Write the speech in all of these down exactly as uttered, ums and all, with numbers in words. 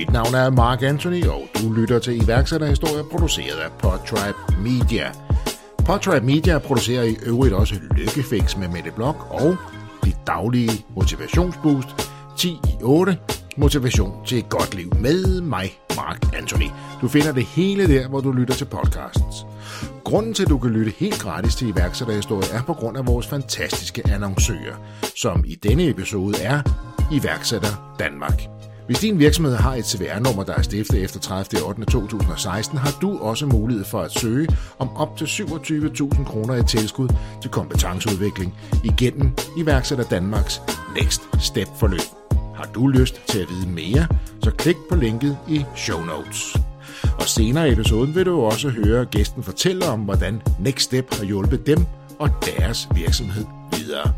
Mit navn er Mark Anthony, og du lytter til iværksætterhistorier produceret af Podtribe Media. Podtribe Media producerer i øvrigt også Lykkefix med Mette Blok og dit daglige motivationsboost ti i otte. Motivation til et godt liv med mig, Mark Anthony. Du finder det hele der, hvor du lytter til podcasts. Grunden til, at du kan lytte helt gratis til iværksætterhistorier, er på grund af vores fantastiske annoncører, som i denne episode er Iværksætter Danmark. Hvis din virksomhed har et C V R-nummer, der er stiftet efter tredivte ottende to tusind og seksten, har du også mulighed for at søge om op til syvogtyve tusind kroner i tilskud til kompetenceudvikling igennem Iværksætter Danmarks Next Step-forløb. Har du lyst til at vide mere, så klik på linket i show notes. Og senere i episoden vil du også høre gæsten fortælle om, hvordan Next Step har hjulpet dem og deres virksomhed videre.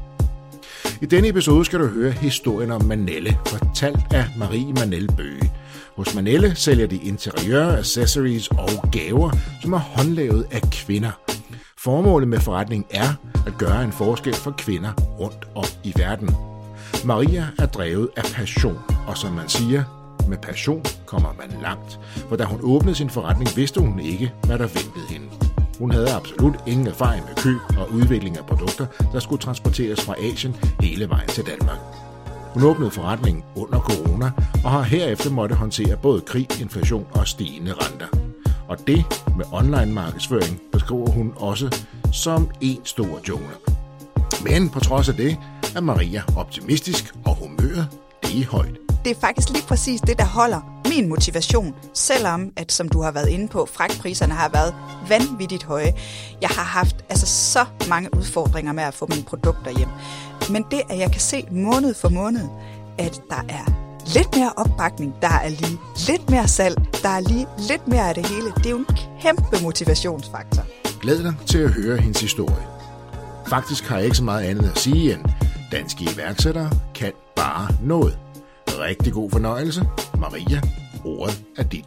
I denne episode skal du høre historien om Manelle, fortalt af Marie Manelle Bøge. Hos Manelle sælger de interiør, accessories og gaver, som er håndlavet af kvinder. Formålet med forretningen er at gøre en forskel for kvinder rundt om i verden. Maria er drevet af passion, og som man siger, med passion kommer man langt. For da hun åbnede sin forretning, vidste hun ikke, hvad der ventede hende. Hun havde absolut ingen erfaring med køb og udvikling af produkter, der skulle transporteres fra Asien hele vejen til Danmark. Hun åbnede forretningen under corona, og har herefter måtte håndtere både krig, inflation og stigende renter. Og det med online markedsføring beskriver hun også som en stor jungle. Men på trods af det er Maria optimistisk, og humøret det er højt. Det er faktisk lige præcis det, der holder min motivation, selvom at, som du har været inde på, fragtpriserne har været vanvittigt høje. Jeg har haft altså så mange udfordringer med at få mine produkter hjem. Men det, at jeg kan se måned for måned, at der er lidt mere opbakning, der er lige lidt mere salg, der er lige lidt mere af det hele, det er jo en kæmpe motivationsfaktor. Glæd dig til at høre hendes historie. Faktisk har jeg ikke så meget andet at sige end, danske iværksættere kan bare noget. Rigtig god fornøjelse. Maria, ordet er dit.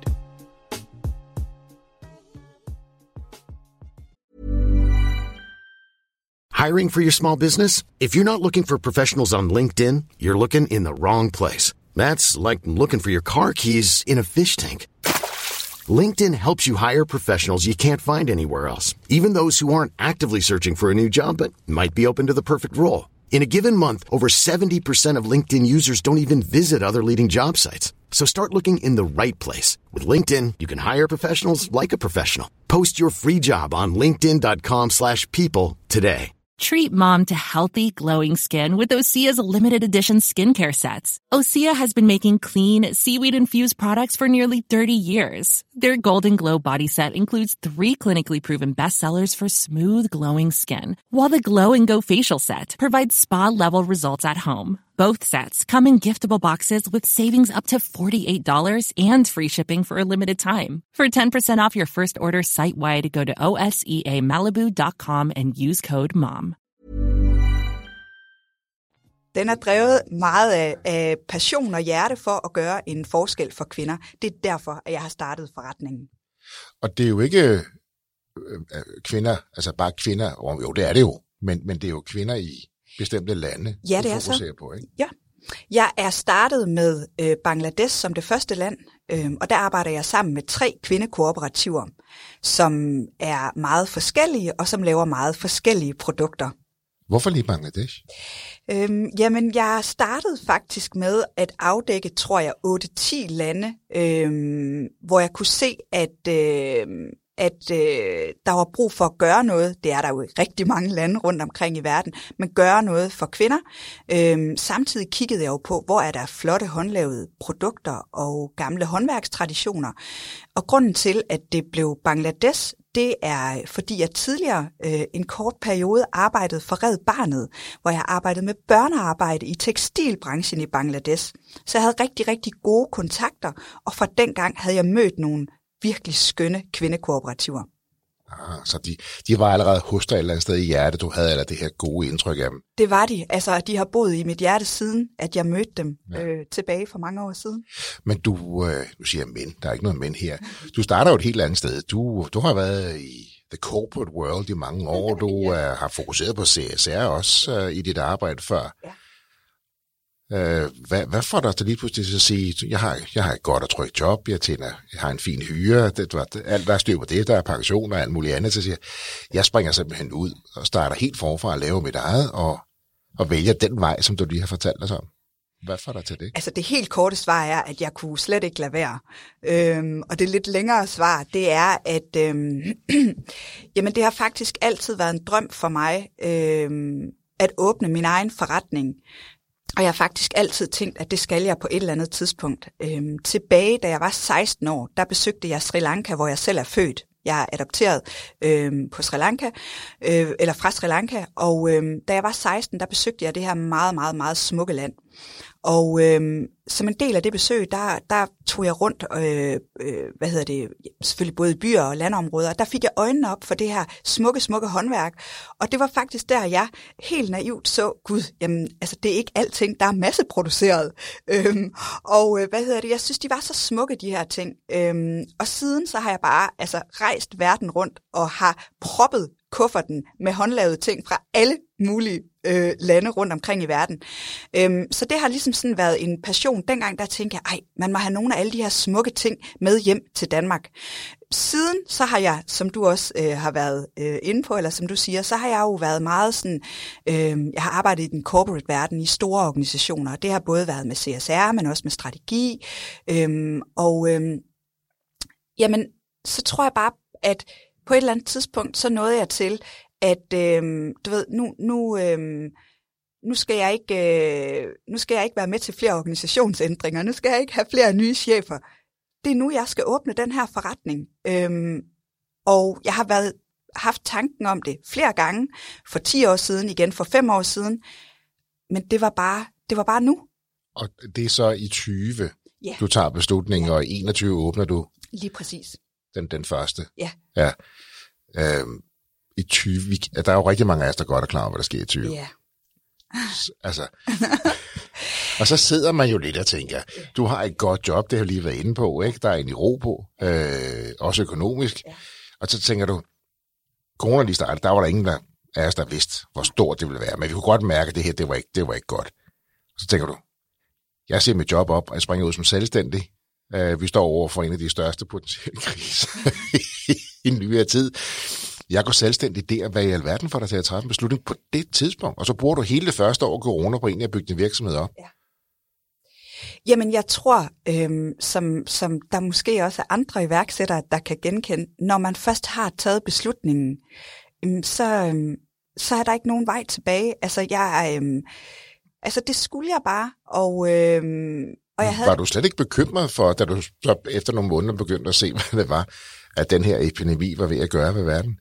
Hiring for your small business? If you're not looking for professionals on LinkedIn, you're looking in the wrong place. That's like looking for your car keys in a fish tank. LinkedIn helps you hire professionals you can't find anywhere else, even those who aren't actively searching for a new job but might be open to the perfect role. In a given month, over seventy percent of LinkedIn users don't even visit other leading job sites. So start looking in the right place. With LinkedIn, you can hire professionals like a professional. Post your free job on linkedin.com slash people today. Treat mom to healthy, glowing skin with Osea's limited edition skincare sets. Osea has been making clean, seaweed-infused products for nearly thirty years. Their Golden Glow body set includes three clinically proven bestsellers for smooth, glowing skin, while the Glow and Go facial set provides spa-level results at home. Both sets come in giftable boxes with savings up to forty-eight dollars and free shipping for a limited time. For ten percent off your first order site-wide, go to O S E A Malibu dot com and use code MOM. Den er drevet meget af, af passion og hjerte for at gøre en forskel for kvinder. Det er derfor, at jeg har startet forretningen. Og det er jo ikke øh, kvinder, altså bare kvinder, jo det er det jo, men, men det er jo kvinder i bestemte lande, ja, det er så. På, ikke? Ja. Jeg er startet med øh, Bangladesh som det første land, øh, og der arbejder jeg sammen med tre kvindekooperativer, som er meget forskellige og som laver meget forskellige produkter. Hvorfor lige Bangladesh? Øhm, jamen, jeg startede faktisk med at afdække, tror jeg, otte ti lande, øhm, hvor jeg kunne se, at, øh, at øh, der var brug for at gøre noget. Det er der jo i rigtig mange lande rundt omkring i verden, men gøre noget for kvinder. Øhm, samtidig kiggede jeg jo på, hvor er der flotte håndlavede produkter og gamle håndværkstraditioner. Og grunden til, at det blev Bangladesh, det er, fordi jeg tidligere øh, en kort periode arbejdede for Red Barnet, hvor jeg arbejdede med børnearbejde i tekstilbranchen i Bangladesh. Så jeg havde rigtig, rigtig gode kontakter, og fra dengang havde jeg mødt nogle virkelig skønne kvindekooperativer. Ah, så de, de var allerede hos dig et eller andet sted i hjertet, du havde eller det her gode indtryk af dem? Det var de. Altså, de har boet i mit hjerte siden, at jeg mødte dem ja. øh, tilbage for mange år siden. Men du, øh, du siger mænd, der er ikke noget mænd her. Du starter jo et helt andet sted. Du, du har været i the corporate world i mange år. Du ja. øh, har fokuseret på C S R også øh, i dit arbejde før. Ja. Øh, hvad, hvad får dig til lige pludselig til at sige, jeg har, jeg har et godt og trygt job, jeg tjener, jeg har en fin hyre, det, det, alt der er styr på det, der er pension og alt muligt andet, så siger jeg springer simpelthen ud og starter helt forfra at lave mit eget, og, og vælger den vej, som du lige har fortalt os om. Hvad får dig til det? Altså det helt korte svar er, at jeg kunne slet ikke lade være. Øhm, og det lidt længere svar, det er, at øhm, jamen det har faktisk altid været en drøm for mig, øhm, at åbne min egen forretning. Og jeg har faktisk altid tænkt, at det skal jeg på et eller andet tidspunkt. Øhm, tilbage, da jeg var seksten år, der besøgte jeg Sri Lanka, hvor jeg selv er født. Jeg er adopteret øhm, på Sri Lanka, øh, eller fra Sri Lanka, og øhm, da jeg var seksten, der besøgte jeg det her meget, meget, meget smukke land. Og øhm, som en del af det besøg, der, der tog jeg rundt, øh, øh, hvad hedder det, selvfølgelig både i byer og landområder, der fik jeg øjnene op for det her smukke, smukke håndværk. Og det var faktisk der, jeg helt naivt så, gud, jamen, altså det er ikke alting, der er masseproduceret. Øhm, og øh, hvad hedder det, jeg synes, de var så smukke, de her ting. Øhm, og siden så har jeg bare altså rejst verden rundt og har proppet kufferten med håndlavede ting fra alle mulige øh, lande rundt omkring i verden. Øhm, så det har ligesom sådan været en passion. Dengang der tænkte jeg, ej, man må have nogle af alle de her smukke ting med hjem til Danmark. Siden så har jeg, som du også øh, har været øh, inde på, eller som du siger, så har jeg jo været meget sådan, øh, jeg har arbejdet i den corporate verden i store organisationer, og det har både været med C S R, men også med strategi. Øh, og øh, jamen, så tror jeg bare, at på et eller andet tidspunkt, så nåede jeg til, at øh, du ved, nu, nu, øh, nu, skal jeg ikke, øh, nu skal jeg ikke være med til flere organisationsændringer, nu skal jeg ikke have flere nye chefer. Det er nu, jeg skal åbne den her forretning. Øh, og jeg har været, haft tanken om det flere gange, for ti år siden, igen for fem år siden, men det var bare, det var bare nu. Og det er så i tyve, ja. Du tager beslutningen, ja. Og i enogtyve åbner du? Lige præcis. Den, den første? Ja. Ja. Øhm, I tyve, vi, der er jo rigtig mange af os, der godt er klar over, hvad der sker i tyve. Ja. Altså. Og så sidder man jo lidt og tænker, du har et godt job, det har lige været inde på, ikke? Der er en i ro på, øh, også økonomisk. Ja. Og så tænker du, corona lige startede, der var der ingen der, af os, der vidste, hvor stort det ville være. Men vi kunne godt mærke, at det her, det var ikke, det var ikke godt. Og så tænker du, jeg ser mit job op, og jeg springer ud som selvstændig. Uh, vi står over for en af de største potentielle kriser i nyere tid. Jeg går selvstændig der, hvad i alverden for dig til at træffe en beslutning på det tidspunkt, og så bruger du hele det første år corona på egentlig at bygge din virksomhed op. Ja. Jamen, jeg tror, øhm, som, som der måske også er andre iværksættere, der kan genkende, når man først har taget beslutningen, øhm, så, øhm, så er der ikke nogen vej tilbage. Altså, jeg, øhm, altså det skulle jeg bare, og... Øhm, Og jeg havde... Var du slet ikke bekymret for, da du så efter nogle måneder begyndte at se, hvad det var, at den her epidemi var ved at gøre ved verden?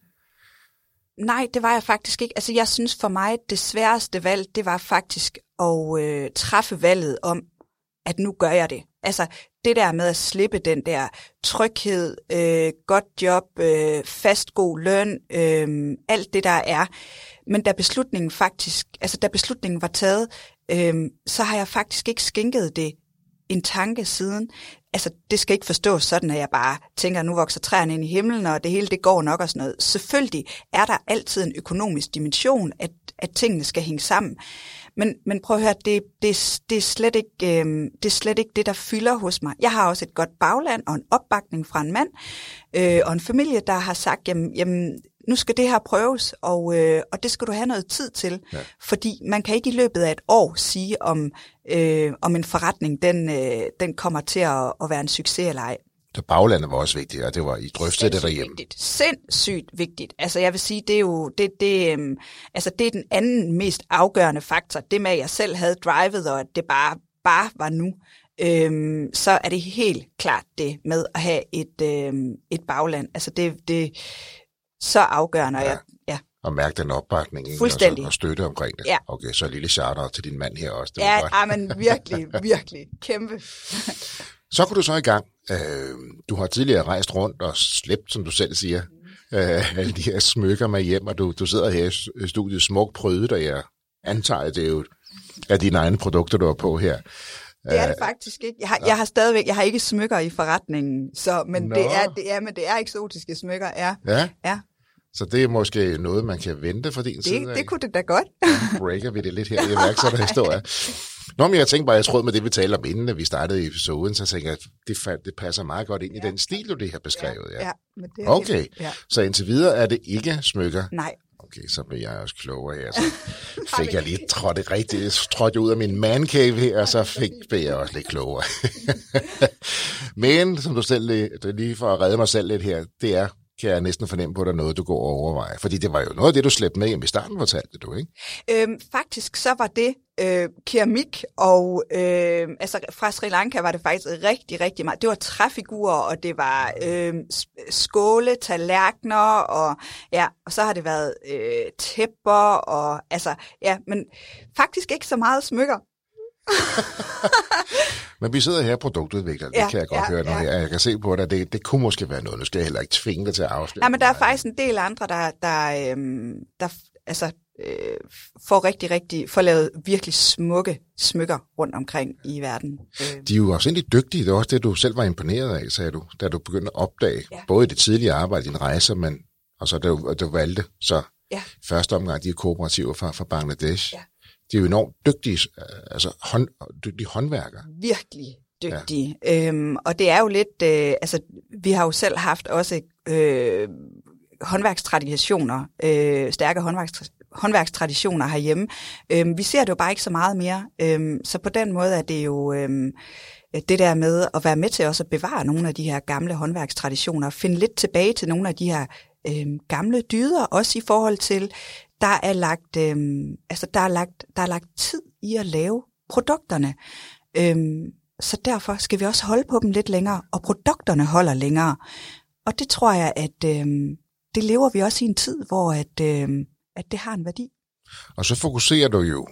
Nej, det var jeg faktisk ikke. Altså jeg synes for mig, det sværeste valg, det var faktisk at øh, træffe valget om, at nu gør jeg det. Altså det der med at slippe den der tryghed, øh, godt job, øh, fast god løn, øh, alt det der er. Men da beslutningen faktisk, altså da beslutningen var taget, øh, så har jeg faktisk ikke skænket det en tanke siden. Altså, det skal ikke forstås sådan, at jeg bare tænker, nu vokser træerne ind i himlen, og det hele, det går nok og sådan noget. Selvfølgelig er der altid en økonomisk dimension, at, at tingene skal hænge sammen. Men, men prøv at høre, det, det, det, er slet ikke, øh, det er slet ikke det, der fylder hos mig. Jeg har også et godt bagland og en opbakning fra en mand øh, og en familie, der har sagt, jamen, jamen nu skal det her prøves, og, øh, og det skal du have noget tid til. Ja. Fordi man kan ikke i løbet af et år sige, om, øh, om en forretning den, øh, den kommer til at, at være en succes eller ej. Så baglandet var også vigtigt, og det var I drøftede det derhjemme. Vigtigt. Sindssygt vigtigt. Altså jeg vil sige, det er jo det, det, øh, altså, det er den anden mest afgørende faktor. Det med, at jeg selv havde drivet, og at det bare, bare var nu. Øhm, så er det helt klart det med at have et, øh, et bagland. Altså det, det så afgørende. Ja. Jeg, ja. Og mærke den opbakning og, og støtte omkring det. Ja. Okay, så et lille shout-out til din mand her også. Det ja, ja, men virkelig, virkelig kæmpe. Så går du så i gang. Øh, du har tidligere rejst rundt og slæbt, som du selv siger, mm. øh, alle de her smykker med hjem, og du, du sidder her i studiet smukt prøvet, og jeg antager, det er jo af dine egne produkter, du har på her. Det er det faktisk ikke. Jeg har, jeg har stadigvæk, jeg har ikke smykker i forretningen, så, men, det er, det er, men det er eksotiske smykker, ja. Ja. Ja. Så det er måske noget, man kan vente for din det, side af? Det kunne det da godt. Breaker vi det lidt her i iværksætterhistorie. Nå, men jeg tænkte bare, jeg troede med det, vi talte om inden, at vi startede episoden, så tænkte jeg, at det, det passer meget godt ind ja. i den stil, du det har beskrevet. Ja, ja. Men det er okay, helt, ja. Så indtil videre er det ikke smykker? Nej. Okay, så bliver jeg også klogere her. Så fik jeg lige trådt rigtigt, trådte ud af min man cave her, og så fik, blev jeg også lidt klogere. Men, som du selv lige for at redde mig selv lidt her, det er, kan jeg næsten fornemme på dig, noget du går og overvejer. Fordi det var jo noget af det, du slæbte med hjem i starten, fortalte du, ikke? Øhm, faktisk så var det øh, keramik, og øh, altså fra Sri Lanka var det faktisk rigtig, rigtig meget. Det var træfigurer, og det var øh, skåle, tallerkener, og ja, og så har det været øh, tæpper, og altså, ja, men faktisk ikke så meget smykker. Men vi sidder her og produktudvikler, det ja, kan jeg godt ja, høre nu ja. her. Jeg kan se på dig, det, det kunne måske være noget. Nu skal jeg heller ikke tvinge dig til at afsløre. Ja, men der er faktisk en del andre, der, der, øhm, der altså, øh, får rigtig, rigtig, får lavet virkelig smukke smykker rundt omkring i verden. De er jo også egentlig dygtige. Det er også det, du selv var imponeret af, sagde du, da du begyndte at opdage, ja. både i det tidlige arbejde, din rejse, men og så da du, du valgte så ja. første omgang de kooperativer fra, fra Bangladesh. Ja. De er jo enormt dygtige, altså hånd, dygtige håndværkere. Virkelig dygtige. Ja. Øhm, og det er jo lidt, øh, altså vi har jo selv haft også øh, håndværkstraditioner, øh, stærke håndværks, håndværkstraditioner herhjemme. Øhm, vi ser det jo bare ikke så meget mere. Øhm, så på den måde er det jo øhm, det der med at være med til også at bevare nogle af de her gamle håndværkstraditioner, finde lidt tilbage til nogle af de her øhm, gamle dyder, også i forhold til Der er lagt, øhm, altså der er lagt, der er lagt tid i at lave produkterne, øhm, så derfor skal vi også holde på dem lidt længere, og produkterne holder længere. Og det tror jeg, at øhm, det lever vi også i en tid, hvor at, øhm, at det har en værdi. Og så fokuserer du jo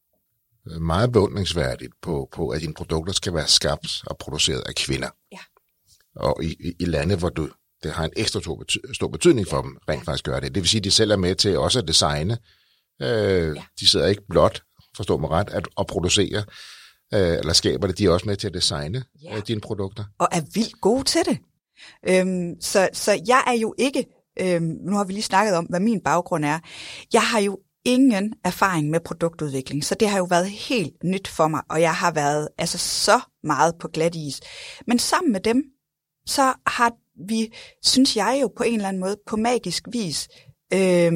meget beundringsværdigt på, på, at dine produkter skal være skabt og produceret af kvinder. Ja. Og i, i, i lande, hvor du det har en ekstra stor betydning for dem, rent faktisk gør det. Det vil sige, at de selv er med til også at designe. Øh, ja. De sidder ikke blot, forstår mig ret, at, at producere, øh, eller skaber det, de er også med til at designe ja. øh, dine produkter. Og er vildt gode til det. Øhm, så, så jeg er jo ikke, øhm, nu har vi lige snakket om, hvad min baggrund er. Jeg har jo ingen erfaring med produktudvikling, så det har jo været helt nyt for mig, og jeg har været altså så meget på glat is. Men sammen med dem, så har vi, synes jeg jo på en eller anden måde, på magisk vis, øh,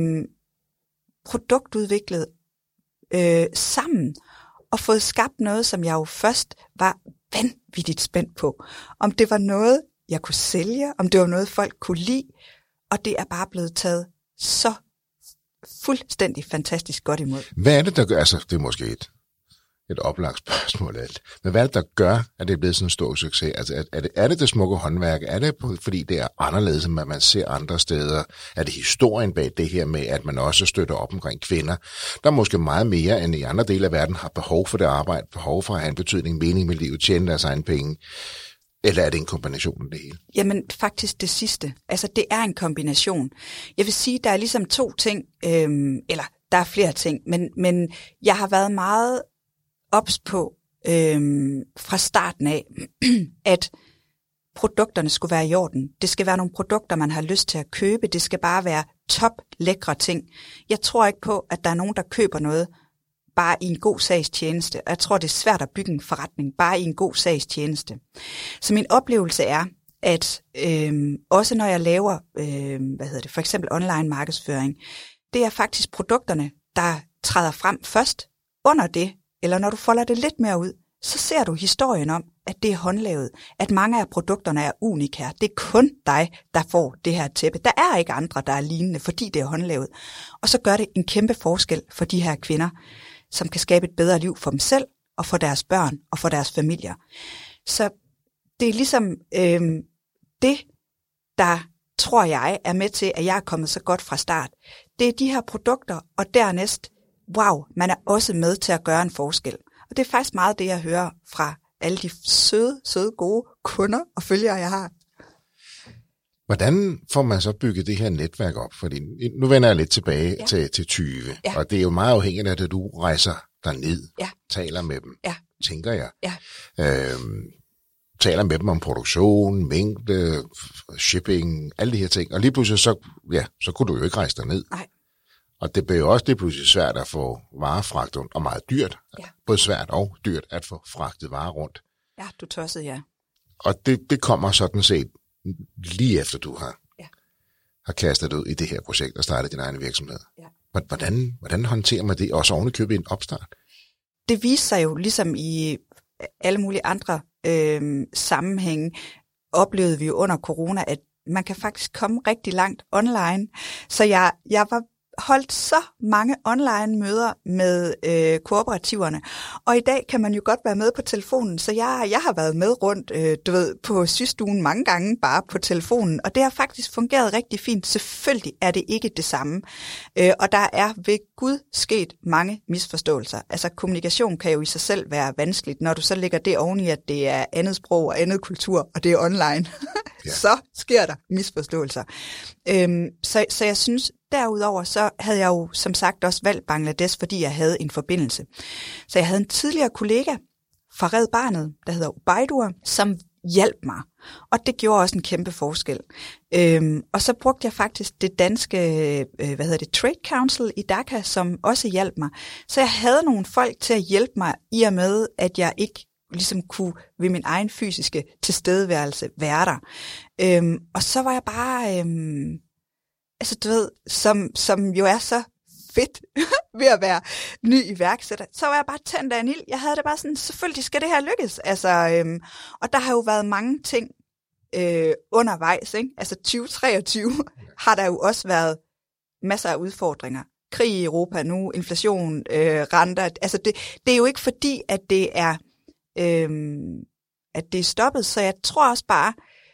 produktudviklet øh, sammen, og fået skabt noget, som jeg jo først var vanvittigt spændt på. Om det var noget, jeg kunne sælge, om det var noget, folk kunne lide, og det er bare blevet taget så fuldstændig fantastisk godt imod. Hvad er det, der gør, altså det er måske et et oplagt spørgsmål alt. Men hvad er det, der gør, at det er blevet sådan en stor succes? Altså, er, er, det, er det det smukke håndværk? Er det, fordi det er anderledes, end man ser andre steder? Er det historien bag det her med, at man også støtter op omkring kvinder, der måske meget mere end i andre dele af verden har behov for det arbejde, behov for at have en betydning, mening med livet, tjene deres egen penge? Eller er det en kombination af det hele? Jamen faktisk det sidste. Altså det er en kombination. Jeg vil sige, der er ligesom to ting, øhm, eller der er flere ting, men, men jeg har været meget ops på øhm, fra starten af, at produkterne skulle være i orden. Det skal være nogle produkter, man har lyst til at købe. Det skal bare være top lækre ting. Jeg tror ikke på, at der er nogen, der køber noget bare i en god sags tjeneste. Jeg tror, det er svært at bygge en forretning bare i en god sags tjeneste. Så min oplevelse er, at øhm, også når jeg laver øhm, hvad hedder det, for eksempel online markedsføring, det er faktisk produkterne, der træder frem først. Under det, eller når du folder det lidt mere ud, så ser du historien om, at det er håndlavet, at mange af produkterne er unikære. Det er kun dig, der får det her tæppe. Der er ikke andre, der er lignende, fordi det er håndlavet. Og så gør det en kæmpe forskel for de her kvinder, som kan skabe et bedre liv for dem selv, og for deres børn, og for deres familier. Så det er ligesom øh, det, der tror jeg er med til, at jeg er kommet så godt fra start. Det er de her produkter, og dernæst, wow, man er også med til at gøre en forskel. Og det er faktisk meget det, jeg hører fra alle de søde, søde, gode kunder og følgere, jeg har. Hvordan får man så bygget det her netværk op? Fordi nu vender jeg lidt tilbage ja. til, til tyve, ja. Og det er jo meget afhængigt af, at du rejser derned, ja. taler med dem, ja. tænker jeg. Ja. Øhm, taler med dem om produktion, mængde, shipping, alle de her ting. Og lige pludselig, så, ja, så kunne du jo ikke rejse derned. Nej. Og det bliver jo også det pludselig svært at få varer fragtet, og meget dyrt. Ja. Både svært og dyrt at få fragtet varer rundt. Ja, du tosset, ja. Og det, det kommer sådan set lige efter, du har, ja. har kastet ud i det her projekt og startet din egen virksomhed. Ja. Hvordan, hvordan håndterer man det, og så ovenikøbet i en opstart? Det viser sig jo, ligesom i alle mulige andre øh, sammenhænge, oplevede vi jo under corona, at man kan faktisk komme rigtig langt online. Så jeg, jeg var holdt så mange online-møder med øh, kooperativerne, og i dag kan man jo godt være med på telefonen, så jeg, jeg har været med rundt, øh, du ved, på systuen mange gange bare på telefonen, og det har faktisk fungeret rigtig fint. Selvfølgelig er det ikke det samme, øh, og der er ved Gud sket mange misforståelser. Altså kommunikation kan jo i sig selv være vanskeligt, når du så lægger det oveni, at det er andet sprog og andet kultur, og det er online, ja. Så sker der misforståelser. Øhm, så, så jeg synes, derudover så havde jeg jo som sagt også valgt Bangladesh, fordi jeg havde en forbindelse. Så jeg havde en tidligere kollega fra Red Barnet, der hedder Ubaidur, som hjalp mig. Og det gjorde også en kæmpe forskel. Øhm, og så brugte jeg faktisk det danske øh, hvad hedder det, Trade Council i Dhaka, som også hjalp mig. Så jeg havde nogle folk til at hjælpe mig i og med, at jeg ikke ligesom kunne ved min egen fysiske tilstedeværelse være der. Øhm, og så var jeg bare... Øhm, Altså du ved, som, som jo er så fedt ved at være ny iværksætter, så var jeg bare tændt af en ild. Jeg havde det bare sådan, selvfølgelig skal det her lykkes. Altså, øhm, og der har jo været mange ting øh, undervejs, ikke? Altså tyve treogtyve har der jo også været masser af udfordringer. Krig i Europa nu, inflation, øh, renter. Altså det, det er jo ikke fordi, at det er, øh, at det er stoppet, så jeg tror også bare,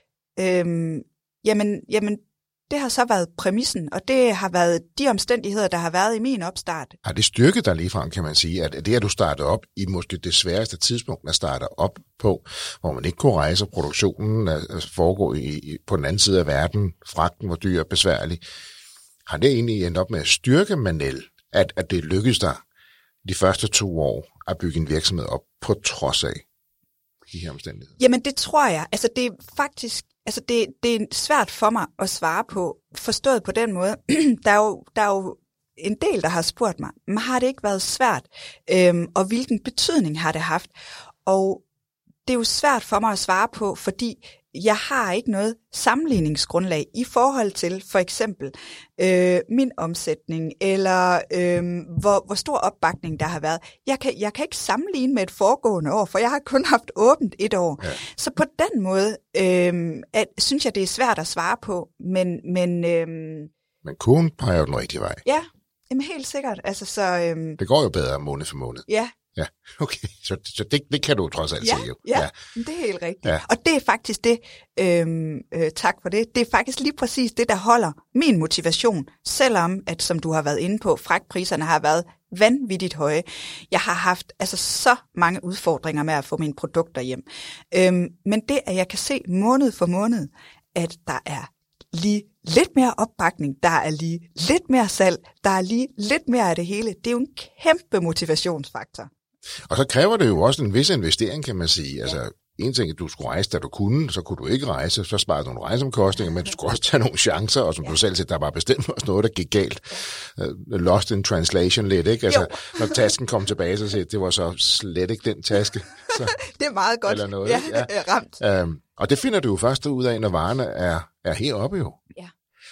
øh, jamen, jamen, det har så været præmissen, og det har været de omstændigheder, der har været i min opstart. Har det styrket dig ligefrem, kan man sige, at det, at du startede op i måske det sværeste tidspunkt, at starte op på, hvor man ikke kunne rejse, produktionen at foregå i, på den anden side af verden, fragten var dyr og besværlig. Har det egentlig endt op med at styrke Manel, at, at det lykkedes dig de første to år at bygge en virksomhed op på trods af de her omstændigheder? Jamen det tror jeg. Altså det er faktisk Altså det, det er svært for mig at svare på, forstået på den måde. der, er jo, der er jo en del, der har spurgt mig, men har det ikke været svært? Øhm, og hvilken betydning har det haft? Og det er jo svært for mig at svare på, fordi jeg har ikke noget sammenligningsgrundlag i forhold til for eksempel øh, min omsætning, eller øh, hvor, hvor stor opbakning der har været. Jeg kan, jeg kan ikke sammenligne med et foregående år, for jeg har kun haft åbent et år. Ja. Så på den måde øh, at, synes jeg, det er svært at svare på, men... Men, øh, men kurven peger jo den rigtige vej. Ja, jamen helt sikkert. Altså, så, øh, det går jo bedre måned for måned. Ja. Ja, okay. Så, så det, det kan du trods alt ja, sige jo. Ja, ja, det er helt rigtigt. Ja. Og det er faktisk det, øhm, øh, tak for det, det er faktisk lige præcis det, der holder min motivation, selvom at, som du har været inde på, fragtpriserne har været vanvittigt høje. Jeg har haft altså så mange udfordringer med at få mine produkter hjem. Øhm, men det, at jeg kan se måned for måned, at der er lige lidt mere opbakning, der er lige lidt mere salg, der er lige lidt mere af det hele, det er jo en kæmpe motivationsfaktor. Og så kræver det jo også en vis investering, kan man sige. Altså, en ting, at du skulle rejse, da du kunne, så kunne du ikke rejse, så sparede du nogle rejseomkostninger, men du skulle også tage nogle chancer, og som ja. du selv siger, der var bestemt også noget, der gik galt. Uh, lost in translation lidt, ikke? Altså, jo. Når tasken kom tilbage, så siger det var så slet ikke den taske. Så, det er meget godt. Eller noget, ja, ja. ramt. Um, og det finder du jo først ud af, når varerne er, er heroppe jo. Ja.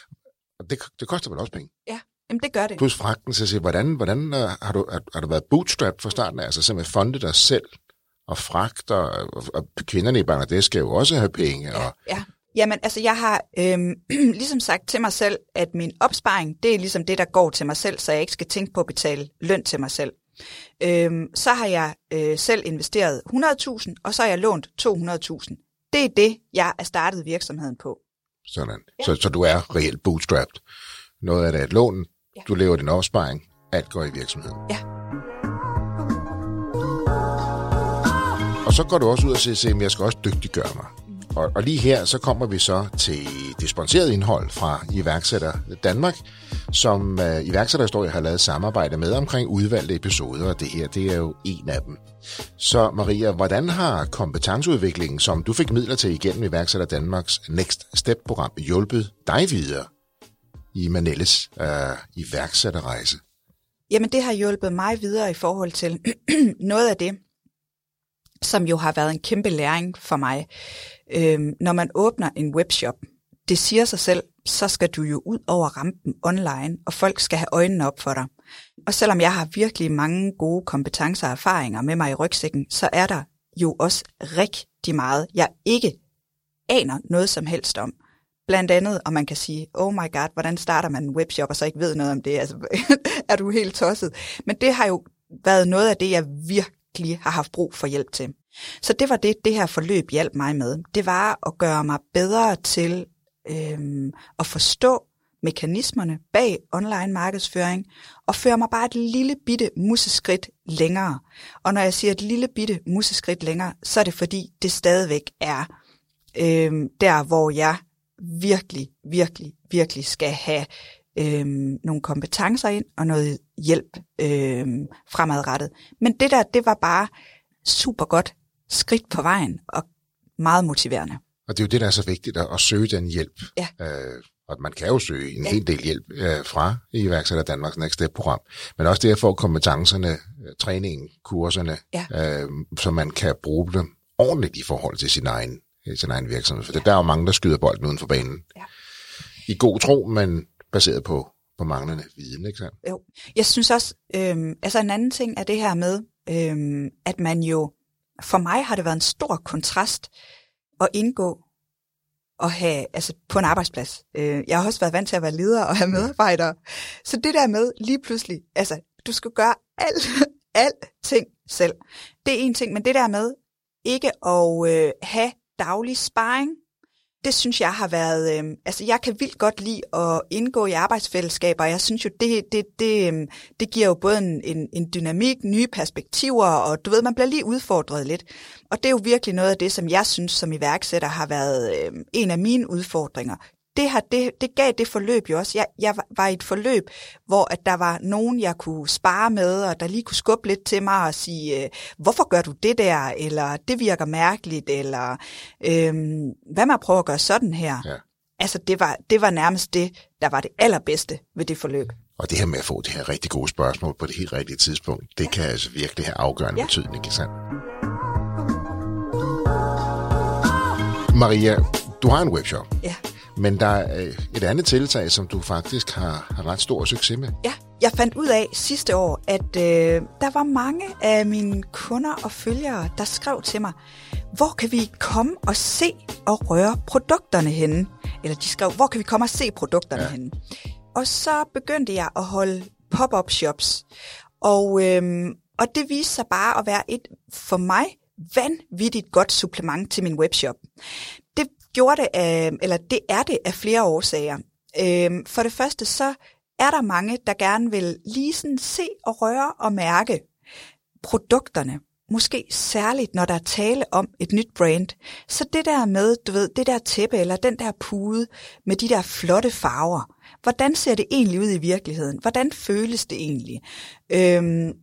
Og det, det koster vel også penge? Ja. Jamen, det gør det. Plus fragten, så siger, hvordan, hvordan uh, har, du, har, har du været bootstrap fra starten af? Altså simpelthen fondet dig selv og fragter, og, og kvinderne i Bangladesh skal jo også have penge. Og... Ja, ja. Jamen, altså jeg har øhm, ligesom sagt til mig selv, at min opsparing, det er ligesom det, der går til mig selv, så jeg ikke skal tænke på at betale løn til mig selv. Øhm, så har jeg øh, selv investeret hundrede tusind, og så har jeg lånt to hundrede tusind. Det er det, jeg er startet virksomheden på. Sådan. Ja. Så, så du er reelt bootstrapped. Noget af det er et lån, ja. Du lever din opsparing, alt går i virksomheden. Ja. Og så går du også ud og siger, at jeg skal også dygtiggøre mig. Og, og lige her, så kommer vi så til det sponsorerede indhold fra Iværksætter Danmark, som uh, Iværksætterhistorie har lavet samarbejde med omkring udvalgte episoder, og det her, det er jo en af dem. Så Maria, hvordan har kompetenceudviklingen, som du fik midler til igennem Iværksætter Danmarks Next Step-program, hjulpet dig videre? i Manelles øh, iværksætterrejse? Jamen, det har hjulpet mig videre i forhold til noget af det, som jo har været en kæmpe læring for mig. Øhm, når man åbner en webshop, det siger sig selv, så skal du jo ud over rampen online, og folk skal have øjnene op for dig. Og selvom jeg har virkelig mange gode kompetencer og erfaringer med mig i rygsækken, så er der jo også rigtig meget, jeg ikke aner noget som helst om. Blandt andet, og man kan sige, oh my god, hvordan starter man en webshop, og så ikke ved noget om det? Altså, er du helt tosset? Men det har jo været noget af det, jeg virkelig har haft brug for hjælp til. Så det var det, det her forløb hjalp mig med. Det var at gøre mig bedre til øhm, at forstå mekanismerne bag online markedsføring, og føre mig bare et lille bitte museskridt længere. Og når jeg siger et lille bitte museskridt længere, så er det fordi, det stadigvæk er øhm, der, hvor jeg virkelig, virkelig, virkelig skal have øhm, nogle kompetencer ind og noget hjælp øhm, fremadrettet. Men det der, det var bare super godt skridt på vejen og meget motiverende. Og det er jo det, der er så vigtigt, at, at søge den hjælp. Ja. Øh, og man kan jo søge en ja. hel del hjælp øh, fra iværksætter Danmarks Next Step-program, men også det at få kompetencerne, træningen, kurserne, ja. øh, så man kan bruge dem ordentligt i forhold til sin egen sin egen virksomhed. For ja. det, der er jo mange, der skyder bolden uden for banen. Ja. I god tro, men baseret på, på manglende viden, ikke sandt? Jo. Jeg synes også, øhm, altså en anden ting er det her med, øhm, at man jo, for mig har det været en stor kontrast at indgå og have, altså på en arbejdsplads. Øh, jeg har også været vant til at være leder og have medarbejdere. Så det der med lige pludselig, altså du skal gøre alt, alting selv. Det er en ting, men det der med ikke at øh, have daglig sparring, det synes jeg har været, øh, altså jeg kan vildt godt lide at indgå i arbejdsfællesskaber, jeg synes jo, det, det, det, øh, det giver jo både en, en, en dynamik, nye perspektiver, og du ved, man bliver lige udfordret lidt. Og det er jo virkelig noget af det, som jeg synes som iværksætter har været øh, en af mine udfordringer. Det, har, det, det gav det forløb jo også. Jeg, jeg var i et forløb, hvor at der var nogen, jeg kunne spare med, og der lige kunne skubbe lidt til mig og sige, øh, hvorfor gør du det der, eller det virker mærkeligt, eller øh, hvad med at prøve at gøre sådan her? Ja. Altså det var, det var nærmest det, der var det allerbedste ved det forløb. Og det her med at få det her rigtig gode spørgsmål på det helt rigtige tidspunkt, det ja. kan altså virkelig have afgørende ja. betydning, ikke sandt? Maria, du har en webshop. Ja. Men der er et andet tiltag, som du faktisk har, har ret stor succes med. Ja, jeg fandt ud af sidste år, at øh, der var mange af mine kunder og følgere, der skrev til mig, hvor kan vi komme og se og røre produkterne henne? Eller de skrev, hvor kan vi komme og se produkterne ja. henne? Og så begyndte jeg at holde pop-up shops. Og, øh, og det viste sig bare at være et, for mig, vanvittigt godt supplement til min webshop. Det gjorde det af, eller det er det af flere årsager. Øhm, for det første, så er der mange, der gerne vil lige sådan se og røre og mærke produkterne. Måske særligt, når der er tale om et nyt brand. Så det der med, du ved, det der tæppe eller den der pude med de der flotte farver. Hvordan ser det egentlig ud i virkeligheden? Hvordan føles det egentlig? Øhm,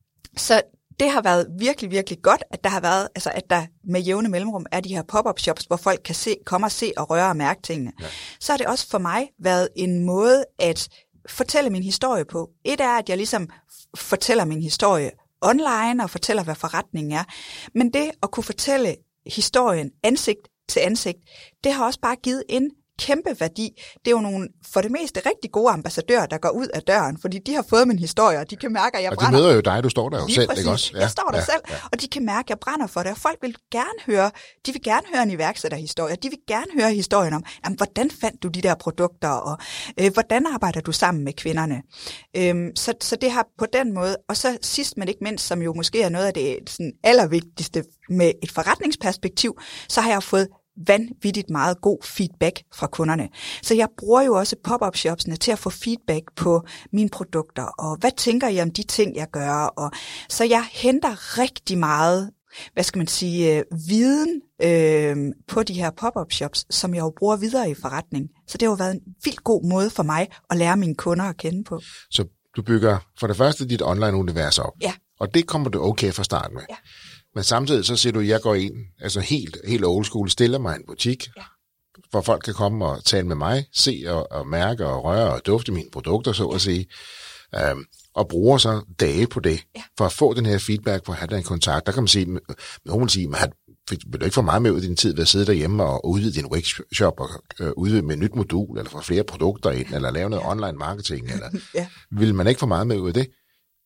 så det har været virkelig, virkelig godt, at der har været, altså at der med jævne mellemrum er de her pop-up shops, hvor folk kan se, komme og se og røre og mærke tingene. Ja. Så har det også for mig været en måde at fortælle min historie på. Et er, at jeg ligesom fortæller min historie online og fortæller, hvad forretningen er. Men det at kunne fortælle historien ansigt til ansigt, det har også bare givet en kæmpe værdi. Det er jo nogle, for det meste, rigtig gode ambassadører, der går ud af døren, fordi de har fået min historie, og de kan mærke, at jeg og brænder. Og de møder jo dig, du står der jo Lige selv, præcis. Ikke også? Ja, jeg står der ja, selv, ja. Og de kan mærke, at jeg brænder for det, og folk vil gerne høre, de vil gerne høre en iværksætterhistorie, de vil gerne høre historien om, jamen, hvordan fandt du de der produkter, og øh, hvordan arbejder du sammen med kvinderne? Øhm, så, så det har på den måde, og så sidst men ikke mindst, som jo måske er noget af det sådan allervigtigste med et forretningsperspektiv, så har jeg fået vanvittigt meget god feedback fra kunderne. Så jeg bruger jo også pop-up shopsene til at få feedback på mine produkter, og hvad tænker I om de ting, jeg gør? Og så jeg henter rigtig meget, hvad skal man sige, viden øh, på de her pop-up shops, som jeg jo bruger videre i forretning. Så det har jo været en vildt god måde for mig at lære mine kunder at kende på. Så du bygger for det første dit online-univers op, ja. Og det kommer du okay fra start med. Ja. Men samtidig så siger du, at jeg går ind, altså helt, helt old school, stiller mig en butik, ja. hvor folk kan komme og tale med mig, se og, og mærke og røre og dufte mine produkter, så at sige, øhm, og bruger så dage på det, ja. For at få den her feedback, for at have den kontakt. Der kan man sige, nogen vil sige, man vil du ikke få meget med ud i din tid ved at sidde derhjemme og udvide din webshop og øh, udvide med et nyt modul, eller få flere produkter ind, eller lave noget ja. Online marketing, eller ja. Vil man ikke få meget med ud af det?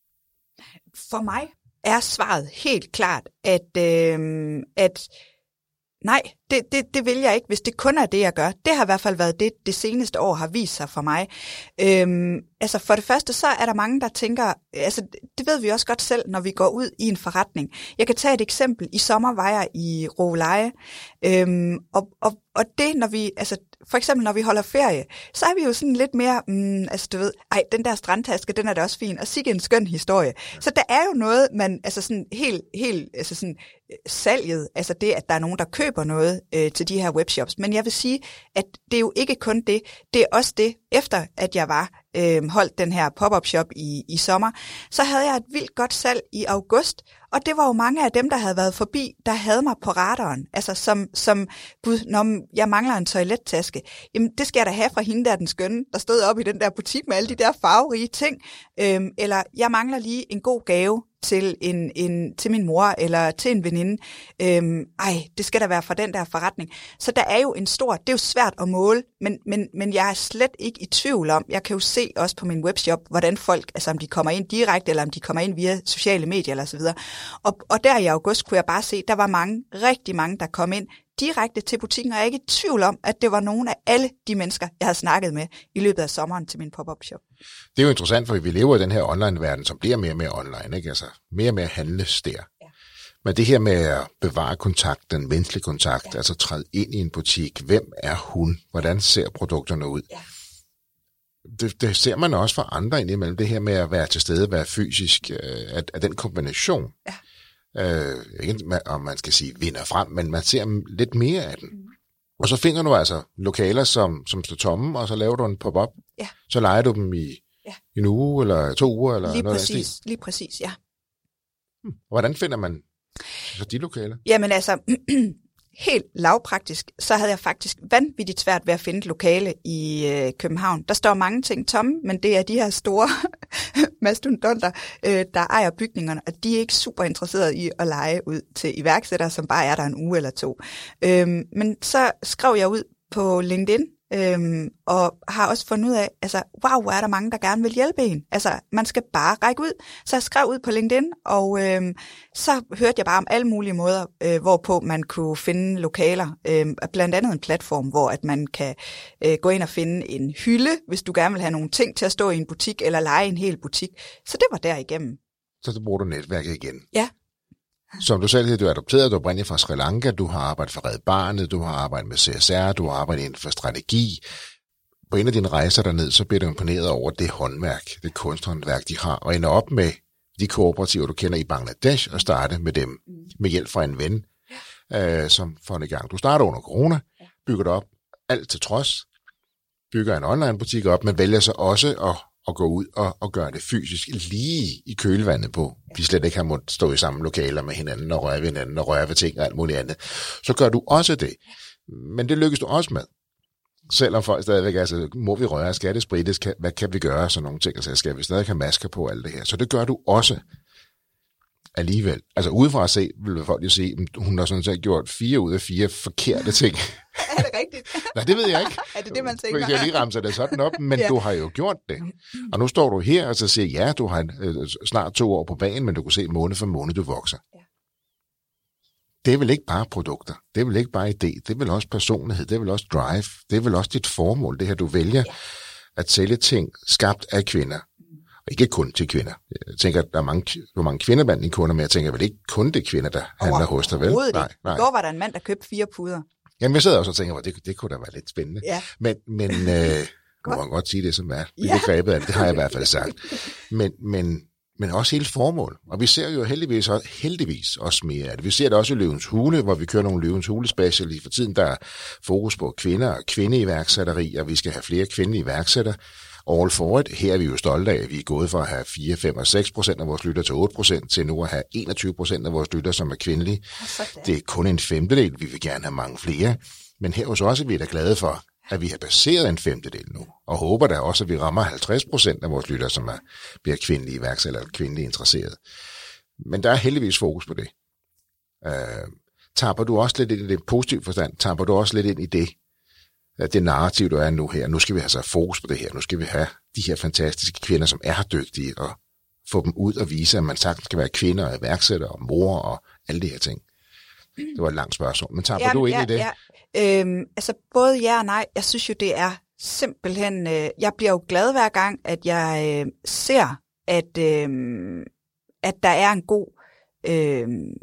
For mig er svaret helt klart, at, øh, at nej, det, det, det vil jeg ikke, hvis det kun er det, jeg gør. Det har i hvert fald været det, det seneste år har vist sig for mig. Øhm, altså for det første, så er der mange, der tænker, altså det ved vi også godt selv, når vi går ud i en forretning. Jeg kan tage et eksempel. I sommer var jeg i Roveleje, øhm, og, og, og det, når vi, altså for eksempel når vi holder ferie, så er vi jo sådan lidt mere, mm, altså du ved, ej, den der strandtaske, den er da også fin, og sikke en skøn historie. Så der er jo noget, man, altså sådan helt, helt, altså sådan salget, altså det, at der er nogen, der køber noget øh, til de her webshops. Men jeg vil sige, at det er jo ikke kun det, det er også det, efter at jeg var øh, holdt den her pop-up shop i, i sommer, så havde jeg et vildt godt salg i august, og det var jo mange af dem, der havde været forbi, der havde mig på radaren, altså som, som gud, når jeg mangler en toilettaske, jamen det skal jeg da have fra hende der, den skønne, der stod op i den der butik med alle de der farverige ting, øhm, eller jeg mangler lige en god gave til en, en til min mor eller til en veninde. Øhm, ej, det skal da være fra den der forretning. Så der er jo en stor, det er jo svært at måle, men, men, men jeg er slet ikke i tvivl om, jeg kan jo se også på min webshop, hvordan folk, altså om de kommer ind direkte, eller om de kommer ind via sociale medier eller så videre. Og, og der i august kunne jeg bare se, der var mange, rigtig mange, der kom ind direkte til butikken, og jeg er ikke i tvivl om, at det var nogle af alle de mennesker, jeg havde snakket med i løbet af sommeren til min pop-up shop. Det er jo interessant, for vi lever i den her online-verden, som bliver mere og mere online, ikke? Altså mere og mere handles der. Ja. Men det her med at bevare kontakt, den menneskelige kontakt, ja. Altså træde ind i en butik, hvem er hun? Hvordan ser produkterne ud? Ja. Det, det ser man også fra andre indimellem, det her med at være til stede, være fysisk, at, at den kombination. Ja. Øh, ikke om man skal sige vinder frem, men man ser lidt mere af den. Mm. Og så finder du altså lokaler, som, som står tomme, og så laver du en pop-up. Ja. Så leger du dem i ja. en uge, eller to uger, eller lige noget præcis, lige præcis, ja. Hmm. Hvordan finder man så de lokaler? Jamen altså, helt lavpraktisk, så havde jeg faktisk vanvittigt svært ved at finde et lokale i øh, København. Der står mange ting tomme, men det er de her store mastodonter, øh, der ejer bygningerne, og de er ikke super interesserede i at leje ud til iværksættere, som bare er der en uge eller to. Øhm, men så skrev jeg ud på LinkedIn, Øhm, og har også fundet ud af, altså, wow, hvor er der mange, der gerne vil hjælpe en. Altså, man skal bare række ud. Så jeg skrev ud på LinkedIn, og øhm, så hørte jeg bare om alle mulige måder, øh, hvorpå man kunne finde lokaler. Øh, blandt andet en platform, hvor at man kan øh, gå ind og finde en hylde, hvis du gerne vil have nogle ting til at stå i en butik, eller lege en hel butik. Så det var derigennem. Så så bruger du netværket igen? Ja. Som du selv siger, du er adopteret, du er oprindeligt fra Sri Lanka, du har arbejdet for Red Barnet, du har arbejdet med C S R, du har arbejdet inden for strategi. På en af dine rejser derned, så bliver du imponeret over det håndværk, det kunsthåndværk, de har, og ender op med de kooperativer, du kender i Bangladesh, og starte med dem med hjælp fra en ven, øh, som får en gang. Du starter under corona, bygger det op, alt til trods, bygger en online-butik op, men vælger så også at og gå ud og, og gøre det fysisk lige i kølvandet på. Vi slet ikke har måttet stå i samme lokaler med hinanden og røre ved hinanden og røre ved ting og alt muligt andet. Så gør du også det. Men det lykkes du også med. Selvom folk stadigvæk, altså, må vi røre, skal det sprittes, hvad kan vi gøre, sådan nogle ting, altså, skal vi stadig have masker på alt det her. Så det gør du også alligevel. Altså udefra at se, vil folk jo sige, hun har sådan set gjort fire ud af fire forkerte ting. Er det rigtigt? Nej, det ved jeg ikke. Er det det, man tænker? Jeg kan lige ramse det sådan op, men ja. Du har jo gjort det. Og nu står du her og så siger, ja, du har øh, snart to år på banen, men du kan se måned for måned, du vokser. Ja. Det er vel ikke bare produkter. Det er vel ikke bare idé. Det er vel også personlighed. Det er vel også drive. Det er vel også dit formål, det her, du vælger ja. At sælge ting skabt af kvinder. Og ikke kun til kvinder. Jeg tænker, der er mange, der er mange kvinder blandt dine kunder, men jeg tænker vel ikke kun det kvinder, der handler hos dig, vel? Nej, nej. I går var der en mand, der købte fire puder. Jamen, jeg sidder også og tænker, at det, det kunne da være lidt spændende. Ja. Men, men øh, må man godt sige det, som er i ja. Begrebet af det, det har jeg i hvert fald sagt. Men, men, men også hele formål. Og vi ser jo heldigvis også, heldigvis også mere af det. Vi ser det også i Løvens Hule, hvor vi kører nogle Løvens Hule special i for tiden, der er fokus på kvinder og kvindeiværksætteri, og vi skal have flere kvindelige iværksættere. All for it. Her er vi jo stolte af, at vi er gået fra at have fire, fem og seks procent af vores lytter til otte procent, til nu at have enogtyve procent af vores lytter, som er kvindelige. Det er kun en femtedel. Vi vil gerne have mange flere. Men her hos os er vi da glade for, at vi har baseret en femtedel nu, og håber da også, at vi rammer halvtreds procent af vores lyttere, som er, bliver kvindelige iværksættere eller kvindelige interesserede. Men der er heldigvis fokus på det. Øh, tapper du også lidt ind i det positive forstand? Tapper du også lidt ind i det, det narrativ, der er nu her? Nu skal vi have så fokus på det her. Nu skal vi have de her fantastiske kvinder, som er dygtige, og få dem ud og vise, at man sagtens skal være kvinder og iværksættere og mor og alle de her ting. Det var et langt spørgsmål. Men tapper ja, du ind ja, i det? Ja. Øhm, altså både ja og nej. Jeg synes jo, det er simpelthen... Øh, jeg bliver jo glad hver gang, at jeg øh, ser, at, øh, at der er en god øh,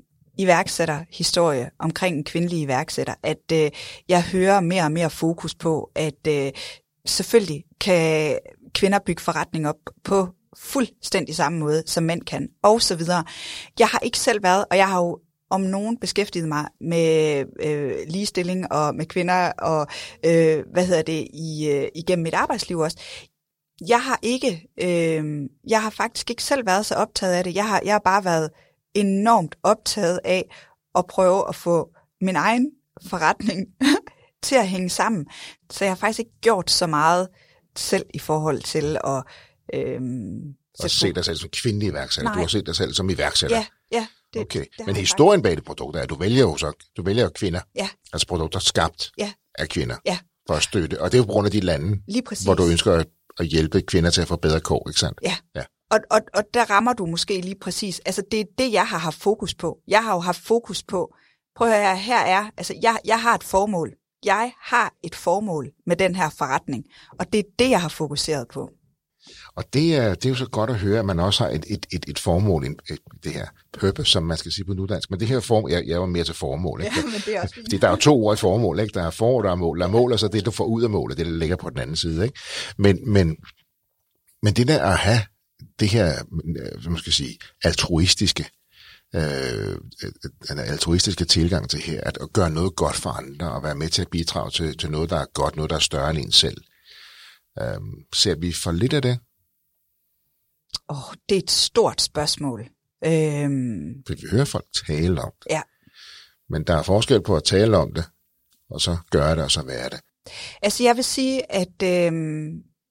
iværksætterhistorie omkring en kvindelig iværksætter. At øh, jeg hører mere og mere fokus på, at øh, selvfølgelig kan kvinder bygge forretning op på fuldstændig samme måde, som mænd kan, og så videre. Jeg har ikke selv været, og jeg har jo om nogen beskæftiget mig med øh, ligestilling og med kvinder og øh, hvad hedder det i øh, igennem mit arbejdsliv også. Jeg har ikke, øh, jeg har faktisk ikke selv været så optaget af det. Jeg har, jeg har bare været enormt optaget af at prøve at få min egen forretning til at hænge sammen. Så jeg har faktisk ikke gjort så meget selv i forhold til at øh, og se dig selv som kvindelig iværksætter. Du har set dig selv som iværksætter. Ja, ja. Det, okay, det men historien bag det produkt er, at du vælger jo så, du vælger kvinder, ja. altså produkter skabt ja. af kvinder, ja. for at støtte, og det er jo på grund af de lande, hvor du ønsker at, at hjælpe kvinder til at få bedre kår, ikke sandt? Ja, ja. Og, og, og der rammer du måske lige præcis, altså det er det, jeg har haft fokus på. Jeg har jo haft fokus på, prøv at høre, her er, altså jeg, jeg har et formål. Jeg har et formål med den her forretning, og det er det, jeg har fokuseret på. Og det er, det er jo så godt at høre, at man også har et, et, et, et formål, et, et, det her purpose, som man skal sige på nudansk. Men det her formål, jeg, jeg var mere til formål. Ikke? Ja, men det er også fint. Fordi der er jo to ord i formål, ikke? Der er for, der er mål. Der er mål, og så det, du får ud af målet, det der ligger på den anden side. Ikke? Men, men, men det der at have det her, hvad man skal sige, altruistiske, øh, altruistiske tilgang til her, at, at gøre noget godt for andre, og være med til at bidrage til, til noget, der er godt, noget, der er større end en selv. Øh, ser vi for lidt af det? Åh, oh, det er et stort spørgsmål. Øhm... Vi hører folk tale om det. Ja. Men der er forskel på at tale om det, og så gøre det, og så være det. Altså jeg vil sige, at øhm,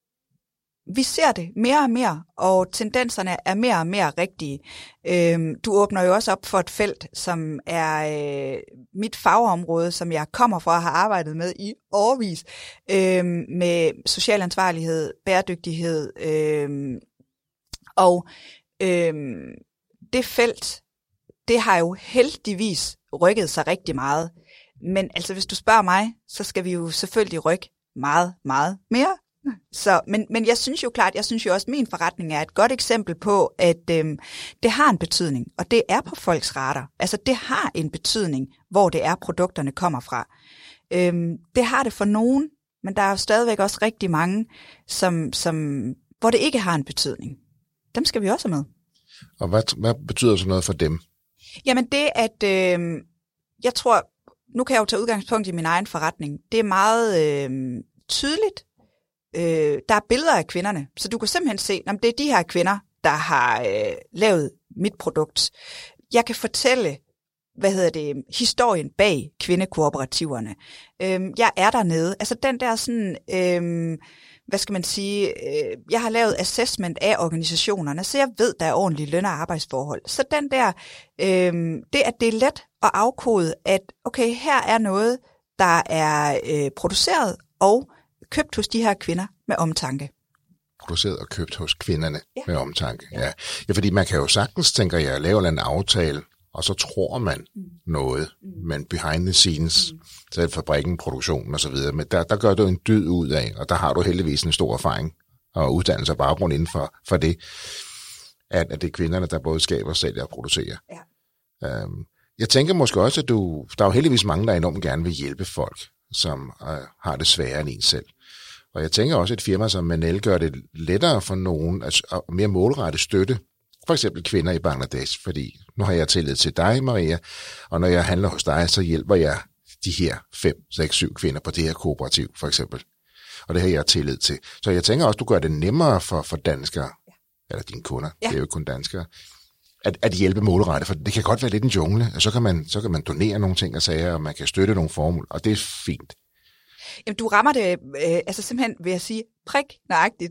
vi ser det mere og mere, og tendenserne er mere og mere rigtige. Øhm, du åbner jo også op for et felt, som er øh, mit fagområde, som jeg kommer fra og har arbejdet med i årevis, øhm, med social ansvarlighed, bæredygtighed, øhm, og øhm, det felt, det har jo heldigvis rykket sig rigtig meget. Men altså, hvis du spørger mig, så skal vi jo selvfølgelig rykke meget, meget mere. Så, men, men jeg synes jo klart, jeg synes jo også, at min forretning er et godt eksempel på, at øhm, det har en betydning, og det er på folks radar. Altså, det har en betydning, hvor det er, produkterne kommer fra. Øhm, det har det for nogen, men der er jo stadigvæk også rigtig mange, som, som, hvor det ikke har en betydning. Dem skal vi også have med. Og hvad, hvad betyder så noget for dem? Jamen det, at øh, jeg tror, nu kan jeg jo tage udgangspunkt i min egen forretning. Det er meget øh, tydeligt. Øh, der er billeder af kvinderne, så du kan simpelthen se, at det er de her kvinder, der har øh, lavet mit produkt. Jeg kan fortælle, hvad hedder det, historien bag kvindekooperativerne. Øh, jeg er dernede. Altså den der sådan... Øh, hvad skal man sige, øh, jeg har lavet assessment af organisationerne, så jeg ved, der er ordentlige løn- og arbejdsforhold. Så den der, øh, det at det er let at afkode, at okay, her er noget, der er øh, produceret og købt hos de her kvinder med omtanke. Produceret og købt hos kvinderne ja. med omtanke, ja. ja. Ja, fordi man kan jo sagtens, tænker jeg, lave en aftale, og så tror man mm. noget, mm. men behind the scenes, mm. så fabrikken, produktionen og så videre, men der, der gør du en dyd ud af, og der har du heldigvis en stor erfaring og uddannelse og baggrund inden for, for det, at, at det er kvinderne, der både skaber, sælger og producerer. Ja. Um, jeg tænker måske også, at du, der er jo heldigvis mange, der enormt gerne vil hjælpe folk, som uh, har det sværere end en selv. Og jeg tænker også, at et firma som Manel gør det lettere for nogen at, at mere målrette støtte, for eksempel kvinder i Bangladesh, fordi nu har jeg tillid til dig, Maria, og når jeg handler hos dig, så hjælper jeg de her fem, seks, syv kvinder på det her kooperativ, for eksempel. Og det har jeg tillid til. Så jeg tænker også, du gør det nemmere for, for danskere, ja. eller dine kunder, ja. det er jo kun danskere, at, at hjælpe målrettet, for det kan godt være lidt en jungle, og så kan man, så kan man donere nogle ting og sager, og man kan støtte nogle formål, og det er fint. Jamen, du rammer det øh, altså simpelthen ved at sige prik nøjagtigt.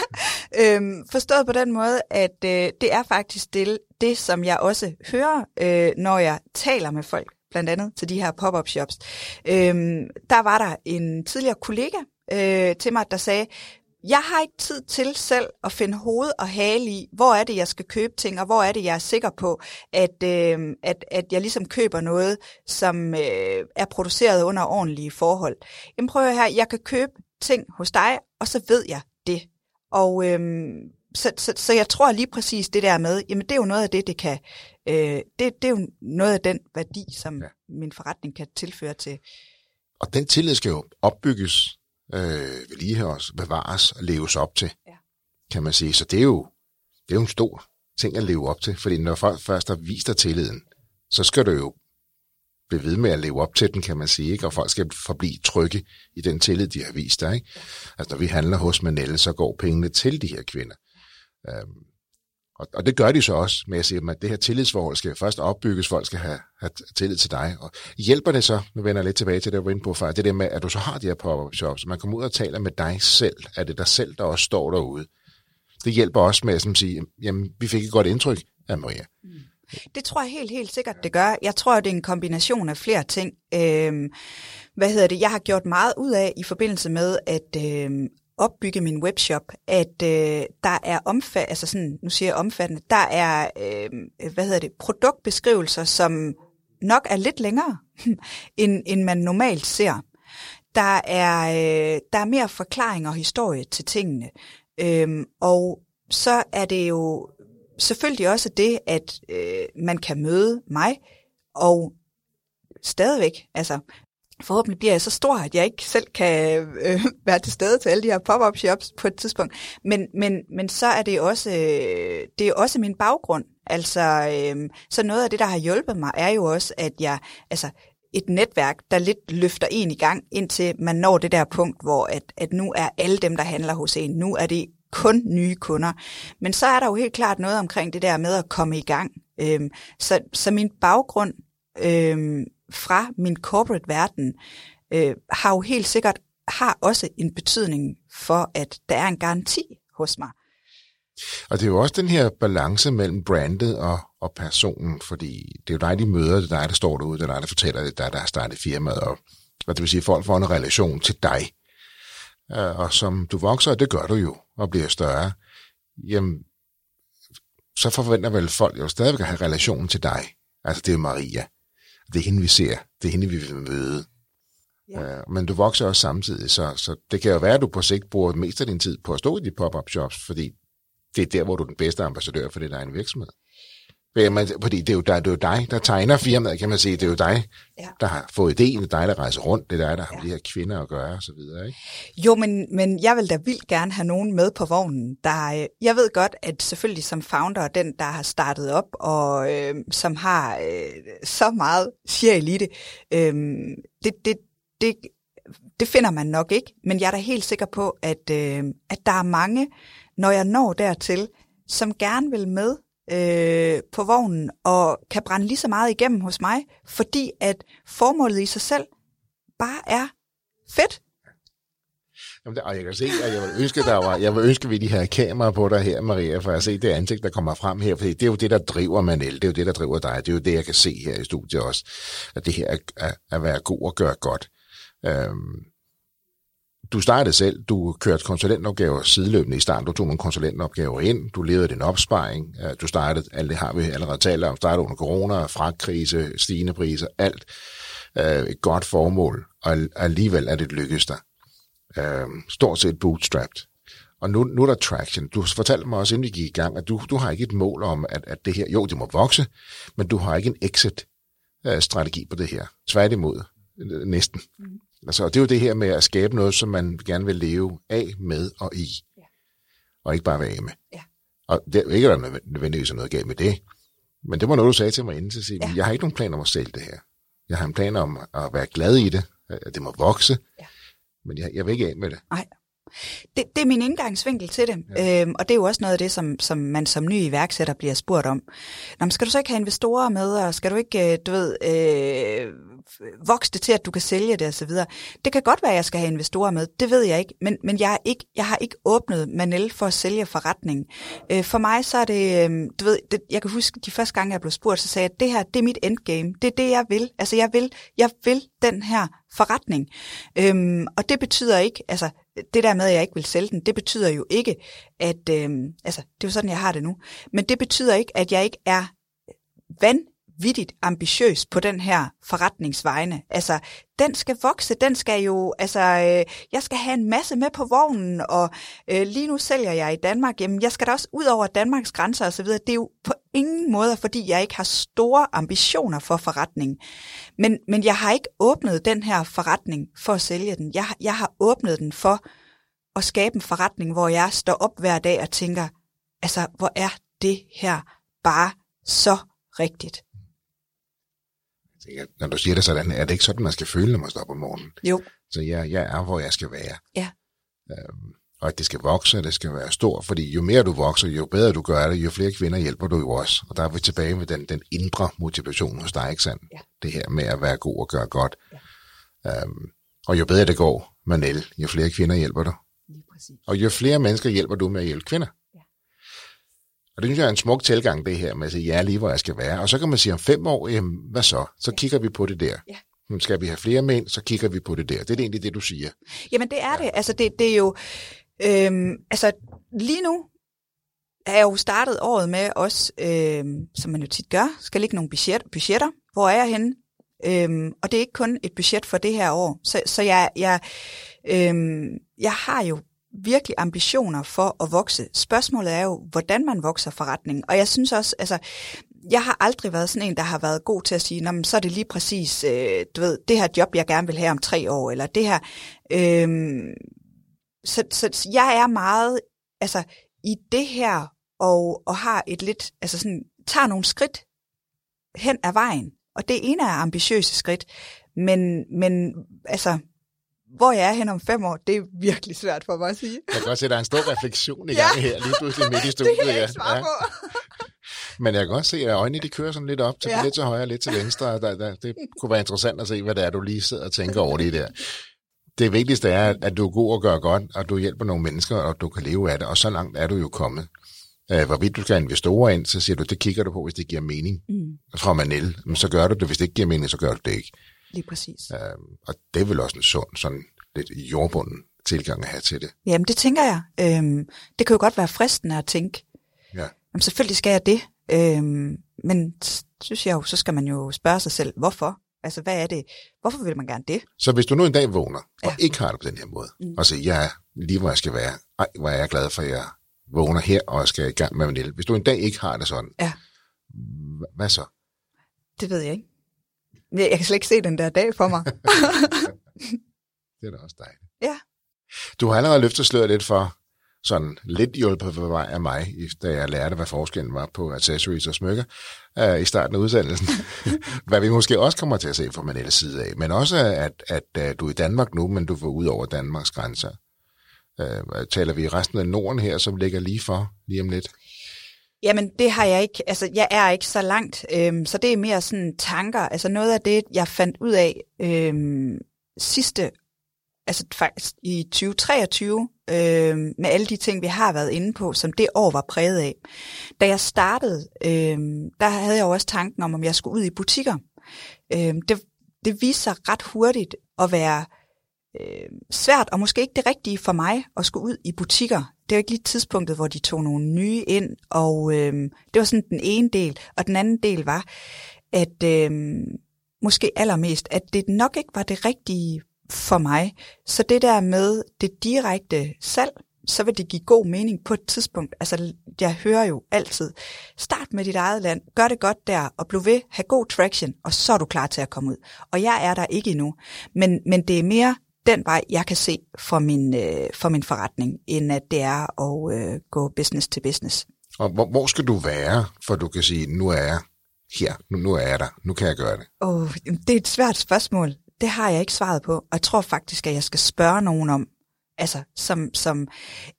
øhm, forstået på den måde, at øh, det er faktisk det, det, som jeg også hører, øh, når jeg taler med folk, blandt andet til de her pop-up shops. Øhm, der var der en tidligere kollega øh, til mig, der sagde, jeg har ikke tid til selv at finde hoved og hale i, hvor er det, jeg skal købe ting, og hvor er det, jeg er sikker på, at, øh, at, at jeg ligesom køber noget, som øh, er produceret under ordentlige forhold. Jamen prøv her, jeg kan købe ting hos dig, og så ved jeg det. Og øh, så, så, så jeg tror lige præcis det der med, jamen det er jo noget af det, det kan, øh, det, det er jo noget af den værdi, som ja. min forretning kan tilføre til. Og den tillid skal jo opbygges, Øh, vedligeholdes, bevares og leves op til, ja. kan man sige. Så det er, jo, det er jo en stor ting at leve op til, fordi når folk først har vist dig tilliden, så skal du jo blive ved med at leve op til den, kan man sige, ikke? Og folk skal forblive trygge i den tillid, de har vist dig. Ikke? Ja. Altså når vi handler hos Manelle, så går pengene til de her kvinder. Øhm, og, og det gør de så også med at sige, at det her tillidsforhold skal først opbygges, folk skal have, have tillid til dig. Og hjælper det så, nu vender jeg lidt tilbage til det, jeg var inde på før, det der med, at du så har de her pop-up shops, man kommer ud og taler med dig selv, er det dig selv, der også står derude. Det hjælper også med at sige, jamen, vi fik et godt indtryk af Maria. Mm. Det tror jeg helt, helt sikkert, det gør. Jeg tror, det er en kombination af flere ting. Øhm, hvad hedder det? Jeg har gjort meget ud af i forbindelse med, at øhm, opbygge min webshop, at øh, der er omfattende, altså sådan, nu siger jeg omfattende, der er, øh, hvad hedder det, produktbeskrivelser, som nok er lidt længere, end, end man normalt ser. Der er, øh, der er mere forklaring og historie til tingene. Øhm, og så er det jo selvfølgelig også det, at øh, man kan møde mig, og stadigvæk, altså forhåbentlig bliver jeg så stor, at jeg ikke selv kan øh, være til stede til alle de her pop-up shops på et tidspunkt. Men, men, men så er det også, øh, det er også min baggrund. Altså, øh, så noget af det, der har hjulpet mig, er jo også, at jeg, altså et netværk, der lidt løfter en i gang, indtil man når det der punkt, hvor at, at nu er alle dem, der handler hos en, nu er det kun nye kunder. Men så er der jo helt klart noget omkring det der med at komme i gang. Øh, så, så min baggrund øh, fra min corporate verden øh, har jo helt sikkert har også en betydning for, at der er en garanti hos mig. Og det er jo også den her balance mellem brandet og, og personen, fordi det er jo dig, de møder, det er dig, der står derude, det er dig, der fortæller, det er dig, der har startet firmaet op. Og det vil sige, at folk får en relation til dig. Og som du vokser, og det gør du jo, og bliver større, jamen, så forventer vel folk jo stadigvæk at have relationen til dig. Altså det er Maria. Det er hende, vi ser. Det er hende, vi vil møde. Ja. Uh, men du vokser også samtidig, så, så det kan jo være, at du på sigt bruger mest af din tid på at stå i de pop-up shops, fordi det er der, hvor du er den bedste ambassadør for det, der er en virksomhed. Men, fordi det er, jo, der, det er jo dig, der tegner firmaet, kan man sige. Det er jo dig, ja. der har fået ideen, det er dig, der rejser rundt, det er dig, der har ja. de her kvinder at gøre, og så videre, ikke? Jo, men, men jeg vil da vildt gerne have nogen med på vognen. Der, jeg ved godt, at selvfølgelig som founder, den, der har startet op, og øh, som har øh, så meget sjæl i det, øh, det, det, det, det finder man nok ikke. Men jeg er da helt sikker på, at, øh, at der er mange, når jeg når dertil, som gerne vil med Øh, på vognen og kan brænde lige så meget igennem hos mig, fordi at formålet i sig selv bare er fedt. Jamen, og jeg kan se, at jeg vil ønske, der var, jeg vil ønske, vi de her kameraer på dig her, Maria, for at se det ansigt, der kommer frem her, fordi det er jo det, der driver Manelle, det er jo det, der driver dig, det er jo det, jeg kan se her i studiet også, at det her er, er at være god og gøre godt. Øhm, Du startede selv, du kørte konsulentopgaver sideløbende i starten, du tog nogle konsulentopgaver ind, du levede din opsparing, du startede, alt det har vi allerede talt om, startede under corona, fragtkrise, stigende priser, alt et godt formål, og alligevel er det lykkedes dig. Stort set bootstrapped. Og nu, nu er der traction. Du fortalte mig også, inden vi gik i gang, at du, du har ikke et mål om, at, at det her, jo, det må vokse, men du har ikke en exit-strategi på det her. Tværtimod, næsten. Mm. Altså, det er jo det her med at skabe noget, som man gerne vil leve af, med og i. Ja. Og ikke bare være af med. Ja. Og det er ikke nødvendigvis noget galt med det. Men det var noget, du sagde til mig inden til at sige, ja. jeg har ikke nogen plan om at sælge det her. Jeg har en plan om at være glad i det, at det må vokse. Ja. Men jeg, jeg vil ikke af med det. Nej. Det, det er min indgangsvinkel til det, ja. øhm, og det er jo også noget af det, som, som man som ny iværksætter bliver spurgt om. Nå, men skal du så ikke have investorer med, og skal du ikke, du ved, øh, vokse det til, at du kan sælge det osv. Det kan godt være, at jeg skal have investorer med, det ved jeg ikke, men, men jeg, er ikke, jeg har ikke åbnet Manel for at sælge forretningen. Øh, for mig så er det, øh, du ved, det, jeg kan huske de første gange, jeg blev spurgt, så sagde jeg, at det her, det er mit endgame, det er det, jeg vil. Altså jeg vil, jeg vil den her forretning. Øhm, og det betyder ikke, altså det der med, at jeg ikke vil sælge den, det betyder jo ikke, at, øhm, altså det er jo sådan, jeg har det nu, men det betyder ikke, at jeg ikke er vanvittigt ambitiøs på den her forretningsvegne. Altså, den skal vokse, den skal jo, altså, øh, jeg skal have en masse med på vognen, og øh, lige nu sælger jeg i Danmark, jamen jeg skal da også ud over Danmarks grænser og så videre. Det er jo på ingen måde, fordi jeg ikke har store ambitioner for forretningen. Men, men jeg har ikke åbnet den her forretning for at sælge den. Jeg, jeg har åbnet den for at skabe en forretning, hvor jeg står op hver dag og tænker, altså, hvor er det her bare så rigtigt. Når du siger det sådan, er det ikke sådan, man skal føle, når man står op om morgenen? Jo. Så jeg, jeg er, hvor jeg skal være. Ja. Øhm, og at det skal vokse, det skal være stort, fordi jo mere du vokser, jo bedre du gør det, jo flere kvinder hjælper du jo også. Og der er vi tilbage med den, den indre motivation hos dig, ikke sandt? Ja. Det her med at være god og gøre godt. Ja. Øhm, og jo bedre det går, Manel, jo flere kvinder hjælper du. Lige præcis. Og jo flere mennesker hjælper du med at hjælpe kvinder. Og det synes jeg er en smuk tilgang, det her med at sige, ja, lige hvor jeg skal være. Og så kan man sige, om fem år, jamen, hvad så? Så kigger vi på det der. Ja. Nu skal vi have flere mænd, så kigger vi på det der. Det er egentlig det, du siger. Jamen, det er ja. det. Altså, det, det er jo... Øhm, altså, lige nu er jeg jo startet året med også, øhm, som man jo tit gør, skal ligge nogle budget, budgetter. Hvor er jeg henne? Øhm, og det er ikke kun et budget for det her år. Så, så jeg, jeg, øhm, jeg har jo virkelig ambitioner for at vokse. Spørgsmålet er jo, hvordan man vokser forretningen. Og jeg synes også, altså, jeg har aldrig været sådan en, der har været god til at sige, nå, men så er det lige præcis, øh, du ved, det her job, jeg gerne vil have om tre år, eller det her. Øh, så, så jeg er meget, altså, i det her, og, og har et lidt, altså sådan, tager nogle skridt hen ad vejen. Og det ene er ambitiøse skridt, men, men altså, hvor jeg er hen om fem år, det er virkelig svært for mig at sige. Jeg kan godt se, at der er en stor refleksion i gang ja. her, lige pludselig midt i studiet. Det kan jeg ikke svare ja. på. Men jeg kan godt se, at øjnene de kører sådan lidt op, til, ja. lidt til højre, lidt til venstre. Der, der, det kunne være interessant at se, hvad det er, du lige sidder og tænker over det der. Det vigtigste er, at du er god og gør godt, og du hjælper nogle mennesker, og du kan leve af det. Og så langt er du jo kommet. Hvorvidt du skal have investorer ind, så siger du, det kigger du på, hvis det giver mening. Mm. Fra Manel. Men så gør du det, hvis det ikke giver mening, så gør du det ikke. Lige præcis. Øhm, og det er vel også en sund, sådan lidt jordbunden tilgang at have til det. Jamen, det tænker jeg. Øhm, det kan jo godt være fristende at tænke, ja. Jamen, selvfølgelig skal jeg det. Øhm, men synes jeg jo, så skal man jo spørge sig selv, hvorfor? Altså, hvad er det? Hvorfor vil man gerne det? Så hvis du nu en dag vågner, og ja. ikke har det på den her måde, mm. og siger, jeg er lige hvor jeg skal være, ej, hvor er jeg glad for, at jeg vågner her, og jeg skal i gang med Manel. Hvis du en dag ikke har det sådan, ja. hvad så? Det ved jeg ikke. Jeg kan slet ikke se den der dag for mig. Det er da også dejligt. Ja. Du har allerede løftet sløret lidt for, sådan lidt hjulpet på vej af mig, da jeg lærte, hvad forskellen var på accessories og smykker uh, i starten af udsendelsen. Hvad vi måske også kommer til at se fra Manels side af. Men også, at, at, at du er i Danmark nu, men du får ud over Danmarks grænser. Uh, taler vi i resten af Norden her, som ligger lige for, lige om lidt? Jamen, det har jeg ikke. Altså, jeg er ikke så langt. Øhm, så det er mere sådan tanker. Altså, noget af det, jeg fandt ud af øhm, sidste, altså faktisk i tyve treogtyve, øhm, med alle de ting, vi har været inde på, som det år var præget af. Da jeg startede, øhm, der havde jeg jo også tanken om, om jeg skulle ud i butikker. Øhm, det, det viste sig ret hurtigt at være øh, svært, og måske ikke det rigtige for mig at skulle ud i butikker. Det var ikke lige tidspunktet, hvor de tog nogle nye ind, og øh, det var sådan den ene del. Og den anden del var, at øh, måske allermest, at det nok ikke var det rigtige for mig. Så det der med det direkte salg, så vil det give god mening på et tidspunkt. Altså, jeg hører jo altid, start med dit eget land, gør det godt der, og bliv ved, have god traction, og så er du klar til at komme ud. Og jeg er der ikke endnu, men, men det er mere den vej, jeg kan se for min, øh, for min forretning, end at det er at øh, gå business til business. Og hvor, hvor skal du være, for du kan sige, nu er jeg her, nu, nu er jeg der, nu kan jeg gøre det? Oh, det er et svært spørgsmål. Det har jeg ikke svaret på, og jeg tror faktisk, at jeg skal spørge nogen om, altså som, som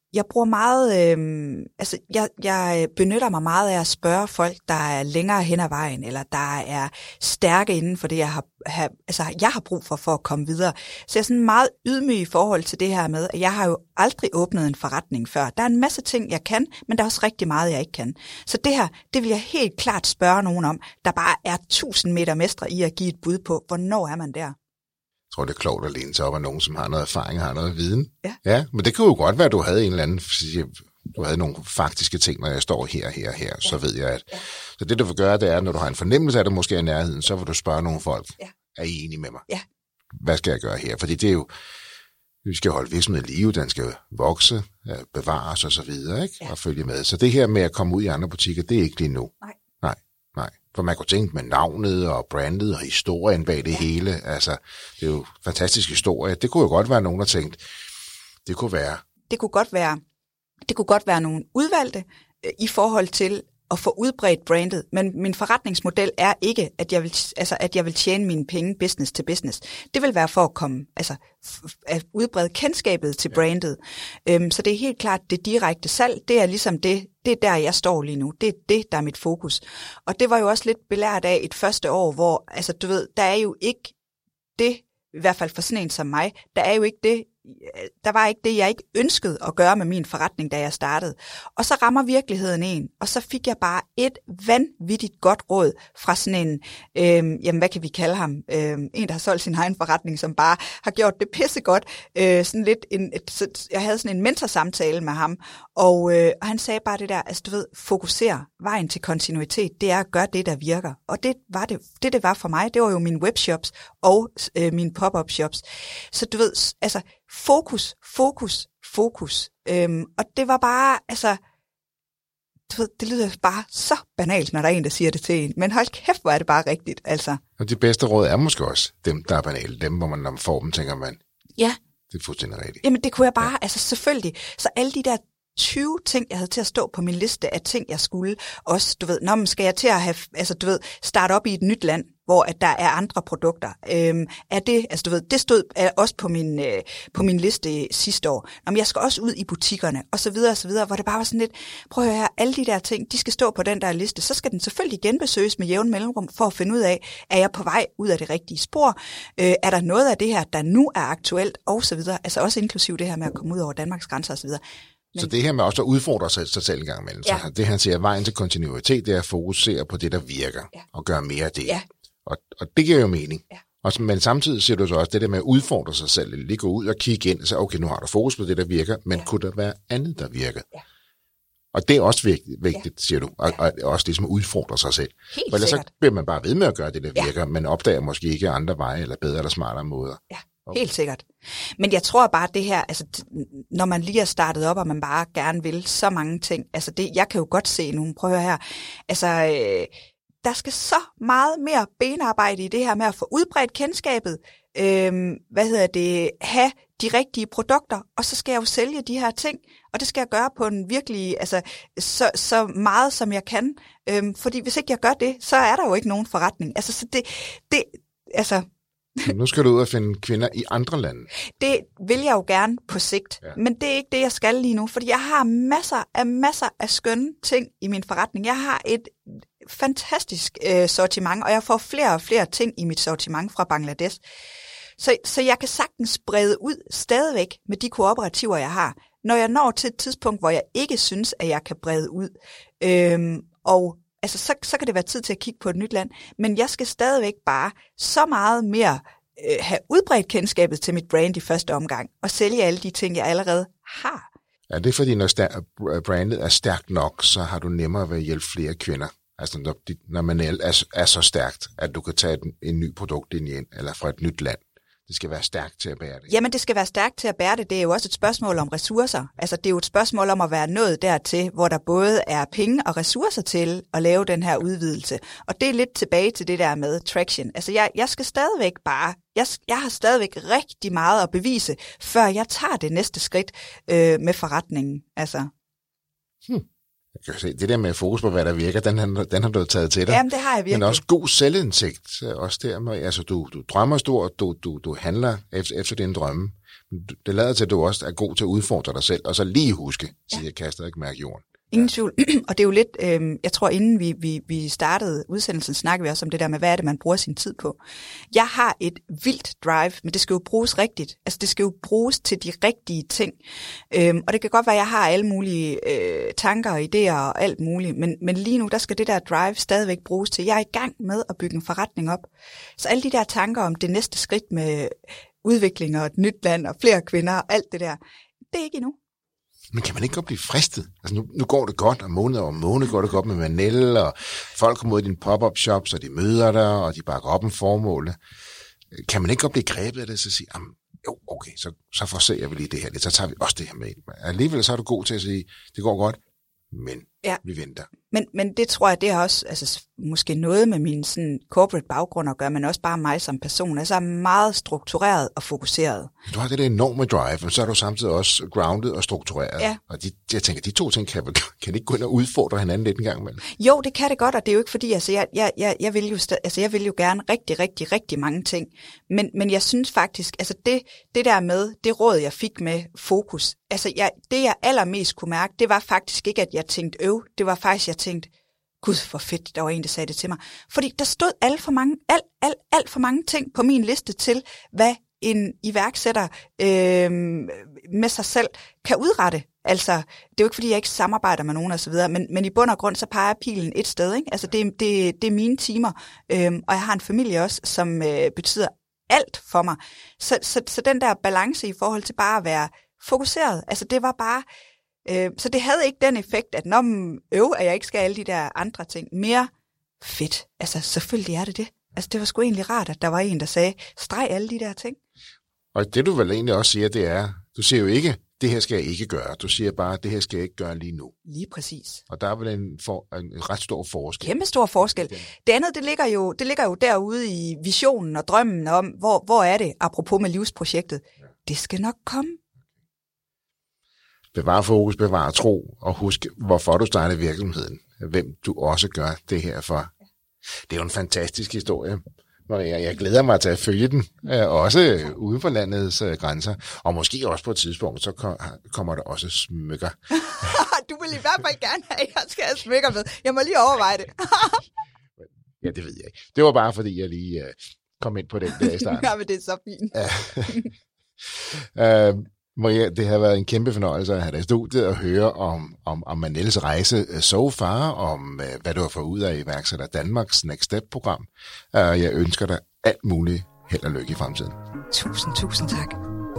Jeg bruger meget, øh, altså jeg, jeg benytter mig meget af at spørge folk, der er længere hen ad vejen, eller der er stærke inden for det, jeg har, have, altså, jeg har brug for, for at komme videre. Så jeg er sådan meget ydmyg i forhold til det her med, at jeg har jo aldrig åbnet en forretning før. Der er en masse ting, jeg kan, men der er også rigtig meget, jeg ikke kan. Så det her, det vil jeg helt klart spørge nogen om, der bare er tusind meter mestre i at give et bud på, hvornår er man der? Jeg tror, det er klogt at læne sig op af nogen, som har noget erfaring og har noget viden. Ja. Ja, men det kunne jo godt være, at du havde en eller anden, du havde nogle faktiske ting, når jeg står her, her, her, ja. Så ved jeg, at... Ja. Så det, du vil gøre, det er, at når du har en fornemmelse af, at du måske er i nærheden, så vil du spørge nogle folk, ja. Er I enige med mig? Ja. Hvad skal jeg gøre her? Fordi det er jo, vi skal holde virksomheden i live, den skal vokse, bevares og så videre, ikke? Ja. Og følge med. Så det her med at komme ud i andre butikker, det er ikke lige nu. Nej. Nej, nej. For man kunne tænke med navnet og brandet og historien bag det ja. Hele. Altså, det er jo fantastisk historie. Det kunne jo godt være nogen, der tænkte, det kunne være... Det kunne godt være, det kunne godt være nogle udvalgte øh, i forhold til at få udbredt brandet, men min forretningsmodel er ikke, at jeg vil, altså, at jeg vil tjene mine penge business til business. Det vil være for at komme, altså, f- at udbrede kendskabet til brandet. Ja. Øhm, så det er helt klart, det direkte salg, det er ligesom det, det er der, jeg står lige nu. Det er det, der er mit fokus. Og det var jo også lidt belært af et første år, hvor, altså, du ved, der er jo ikke det, i hvert fald for sådan en som mig, der er jo ikke det, der var ikke det, jeg ikke ønskede at gøre med min forretning, da jeg startede. Og så rammer virkeligheden en, og så fik jeg bare et vanvittigt godt råd fra sådan en, øh, jamen hvad kan vi kalde ham, øh, en der har solgt sin egen forretning, som bare har gjort det pissegodt. Øh, sådan lidt en, et, så jeg havde sådan en mentorsamtale med ham, og, øh, og han sagde bare det der, altså du ved, fokuser, vejen til kontinuitet, det er at gøre det, der virker. Og det var det, det, det var for mig, det var jo mine webshops og øh, mine pop-up shops. Så du ved, altså fokus, fokus, fokus. Øhm, og det var bare, altså, du ved, det lyder bare så banalt, når der er en, der siger det til en. Men hold kæft, hvor er det bare rigtigt, altså. Og de bedste råd er måske også dem, der er banale. Dem, hvor man, når man får dem, tænker man, ja, det er fuldstændig rigtigt. Jamen, det kunne jeg bare, ja. Altså selvfølgelig. Så alle de der tyve ting, jeg havde til at stå på min liste af ting, jeg skulle. Også, du ved, når man skal jeg til at have, altså du ved, starte op i et nyt land, hvor at der er andre produkter. Øhm, er det, altså du ved, det stod også på min, øh, på min liste sidste år. Nå, men jeg skal også ud i butikkerne, og så videre, og så videre, hvor det bare var sådan lidt, prøv at høre her, alle de der ting, de skal stå på den der liste, så skal den selvfølgelig genbesøges med jævn mellemrum, for at finde ud af, er jeg på vej ud af det rigtige spor? Øh, er der noget af det her, der nu er aktuelt, og så videre, altså også inklusiv det her med at komme ud over Danmarks grænser, og så videre. Men... Så det her med også at udfordre sig, sig selv en gang imellem. Ja. Så det han siger, at vejen til kontinuitet, det er at fokusere på det, der virker, ja. Og gøre mere af det. Ja. Og, og det giver jo mening. Ja. Og, men samtidig siger du så også det der med at udfordre sig selv, lige gå ud og kigge ind og sige, okay, nu har du fokus på det, der virker, men ja. Kunne der være andet, der virker? Ja. Og det er også vigtigt, vigtigt ja. Siger du, og, ja. Og også det som udfordrer sig selv. Helt for ellers sikkert. Så bliver man bare ved med at gøre det, der ja. Virker, men opdager måske ikke andre veje, eller bedre eller smartere måder. Ja. Helt sikkert. Men jeg tror bare, det her, altså, når man lige er startet op, og man bare gerne vil så mange ting, altså det, jeg kan jo godt se nogle prøver her, altså, øh, der skal så meget mere benarbejde i det her med at få udbredt kendskabet, øh, hvad hedder det, have de rigtige produkter, og så skal jeg jo sælge de her ting, og det skal jeg gøre på en virkelig, altså, så, så meget som jeg kan, øh, fordi hvis ikke jeg gør det, så er der jo ikke nogen forretning. Altså, så det, det, altså, nu skal du ud og finde kvinder i andre lande. Det vil jeg jo gerne på sigt, ja. Men det er ikke det, jeg skal lige nu, fordi jeg har masser af masser af skønne ting i min forretning. Jeg har et fantastisk øh, sortiment, og jeg får flere og flere ting i mit sortiment fra Bangladesh. Så, så jeg kan sagtens brede ud stadigvæk med de kooperativer, jeg har, når jeg når til et tidspunkt, hvor jeg ikke synes, at jeg kan brede ud. Øhm, og Altså, så, så kan det være tid til at kigge på et nyt land, men jeg skal stadigvæk bare så meget mere øh, have udbredt kendskabet til mit brand i første omgang, og sælge alle de ting, jeg allerede har. Ja, det er fordi, når stær- brandet er stærkt nok, så har du nemmere ved at hjælpe flere kvinder. Altså, når, når man er, er så stærkt, at du kan tage en, en ny produktlinje ind, eller fra et nyt land. Det skal være stærkt til at bære det. Jamen, det skal være stærkt til at bære det. Det er jo også et spørgsmål om ressourcer. Altså, det er jo et spørgsmål om at være nået dertil, hvor der både er penge og ressourcer til at lave den her udvidelse. Og det er lidt tilbage til det der med traction. Altså, jeg, jeg skal stadigvæk bare, jeg, jeg har stadigvæk rigtig meget at bevise, før jeg tager det næste skridt øh, med forretningen. Altså. Hmm. Jeg kan se, det der med fokus på, hvad der virker, den, den har du taget til dig. Jamen, det har jeg virkelig. Men også god selvindsigt. Også der med, altså, du, du drømmer stort, du, du, du handler efter, efter dine drømme, Det lader til, at du også er god til at udfordre dig selv, og så lige huske, så jeg kan stadig ikke mærke jorden. Ingen tvivl. Og det er jo lidt, øh, jeg tror inden vi, vi, vi startede udsendelsen, snakkede vi også om det der med, hvad er det, man bruger sin tid på. Jeg har et vildt drive, men det skal jo bruges rigtigt. Altså det skal jo bruges til de rigtige ting. Øhm, og det kan godt være, at jeg har alle mulige øh, tanker og idéer og alt muligt, men, men lige nu, der skal det der drive stadigvæk bruges til. Jeg er i gang med at bygge en forretning op. Så alle de der tanker om det næste skridt med udvikling og et nyt land og flere kvinder og alt det der, det er ikke endnu. Men kan man ikke godt blive fristet? Altså nu, nu går det godt, og måned over måned går det godt med Manelle, og folk kommer ud i dine pop-up shops, og de møder dig, og de bakker op om formålet. Kan man ikke godt blive grebet af det, så sige, jo, okay, så, så forser vi lige det her lidt, så tager vi også det her med. Alligevel så er du god til at sige, det går godt, men ja. vi venter. Men, men det tror jeg, det har også altså, måske noget med min sådan, corporate baggrund at gøre, men også bare mig som person. Altså meget struktureret og fokuseret. Du har det der enorme drive, men så er du samtidig også grounded og struktureret. Ja. Og de, jeg tænker, de to ting kan, kan ikke gå ind og udfordre hinanden lidt en gang imellem. Jo, det kan det godt, og det er jo ikke fordi, altså jeg, jeg, jeg, jeg, vil, jo st- altså, jeg vil jo gerne rigtig, rigtig, rigtig mange ting. Men, men jeg synes faktisk, altså det, det der med, det råd, jeg fik med fokus, altså jeg, det jeg allermest kunne mærke, det var faktisk ikke, at jeg tænkte øv, det var faktisk, jeg tænkte, gud, hvor fedt, der var en, der sagde det til mig. Fordi der stod alt for mange, alt, alt, alt for mange ting på min liste til, hvad en iværksætter øh, med sig selv kan udrette. Altså, det er jo ikke, fordi jeg ikke samarbejder med nogen og så videre, men, men i bund og grund, så peger pilen et sted, ikke? Altså, det, det, det er mine timer, øh, og jeg har en familie også, som øh, betyder alt for mig. Så, så, så den der balance i forhold til bare at være fokuseret, altså det var bare... Så det havde ikke den effekt, at når man øv, at jeg ikke skal alle de der andre ting. Mere fedt. Altså selvfølgelig er det det. Altså det var sgu egentlig rart, at der var en, der sagde, streg alle de der ting. Og det du vel egentlig også siger, det er, du siger jo ikke, det her skal jeg ikke gøre. Du siger bare, det her skal jeg ikke gøre lige nu. Lige præcis. Og der er vel en, for, en ret stor forskel. Kæmpe stor forskel. Det andet, det ligger jo, det ligger jo derude i visionen og drømmen om, hvor, hvor er det, apropos med livsprojektet. Ja. Det skal nok komme. Bevar fokus, bevar tro, og husk, hvorfor du startede virksomheden. Hvem du også gør det her for. Det er jo en fantastisk historie, Maria. Jeg glæder mig til at følge den, også ude for landets grænser. Og måske også på et tidspunkt, så kommer der også smykker. Du vil i hvert fald gerne have, at jeg skal have smykker med. Jeg må lige overveje det. Ja, det ved jeg ikke. Det var bare, fordi jeg lige kom ind på den der i starten. Ja, men det er så fint. Ja. uh, Maria, det har været en kæmpe fornøjelse at have dig i studiet og høre om, om, om Manelles rejse so far, om uh, hvad du har fået ud af iværksætter Danmarks Next Step-program. Uh, jeg ønsker dig alt muligt held og lykke i fremtiden. Tusind, tusind tak.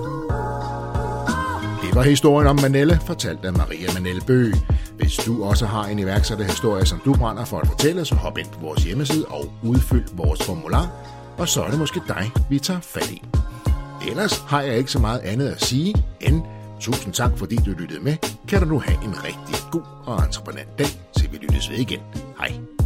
Det var historien om Manelle, fortalt af Maria Manelle Bøgh. Hvis du også har en iværksætterhistorie, som du brænder for at fortælle, så hop ind på vores hjemmeside og udfyld vores formular, og så er det måske dig, vi tager fat i. Ellers har jeg ikke så meget andet at sige end tusind tak, fordi du lyttede med. Kan du nu have en rigtig god og entreprenant dag, til vi lyttes ved igen. Hej.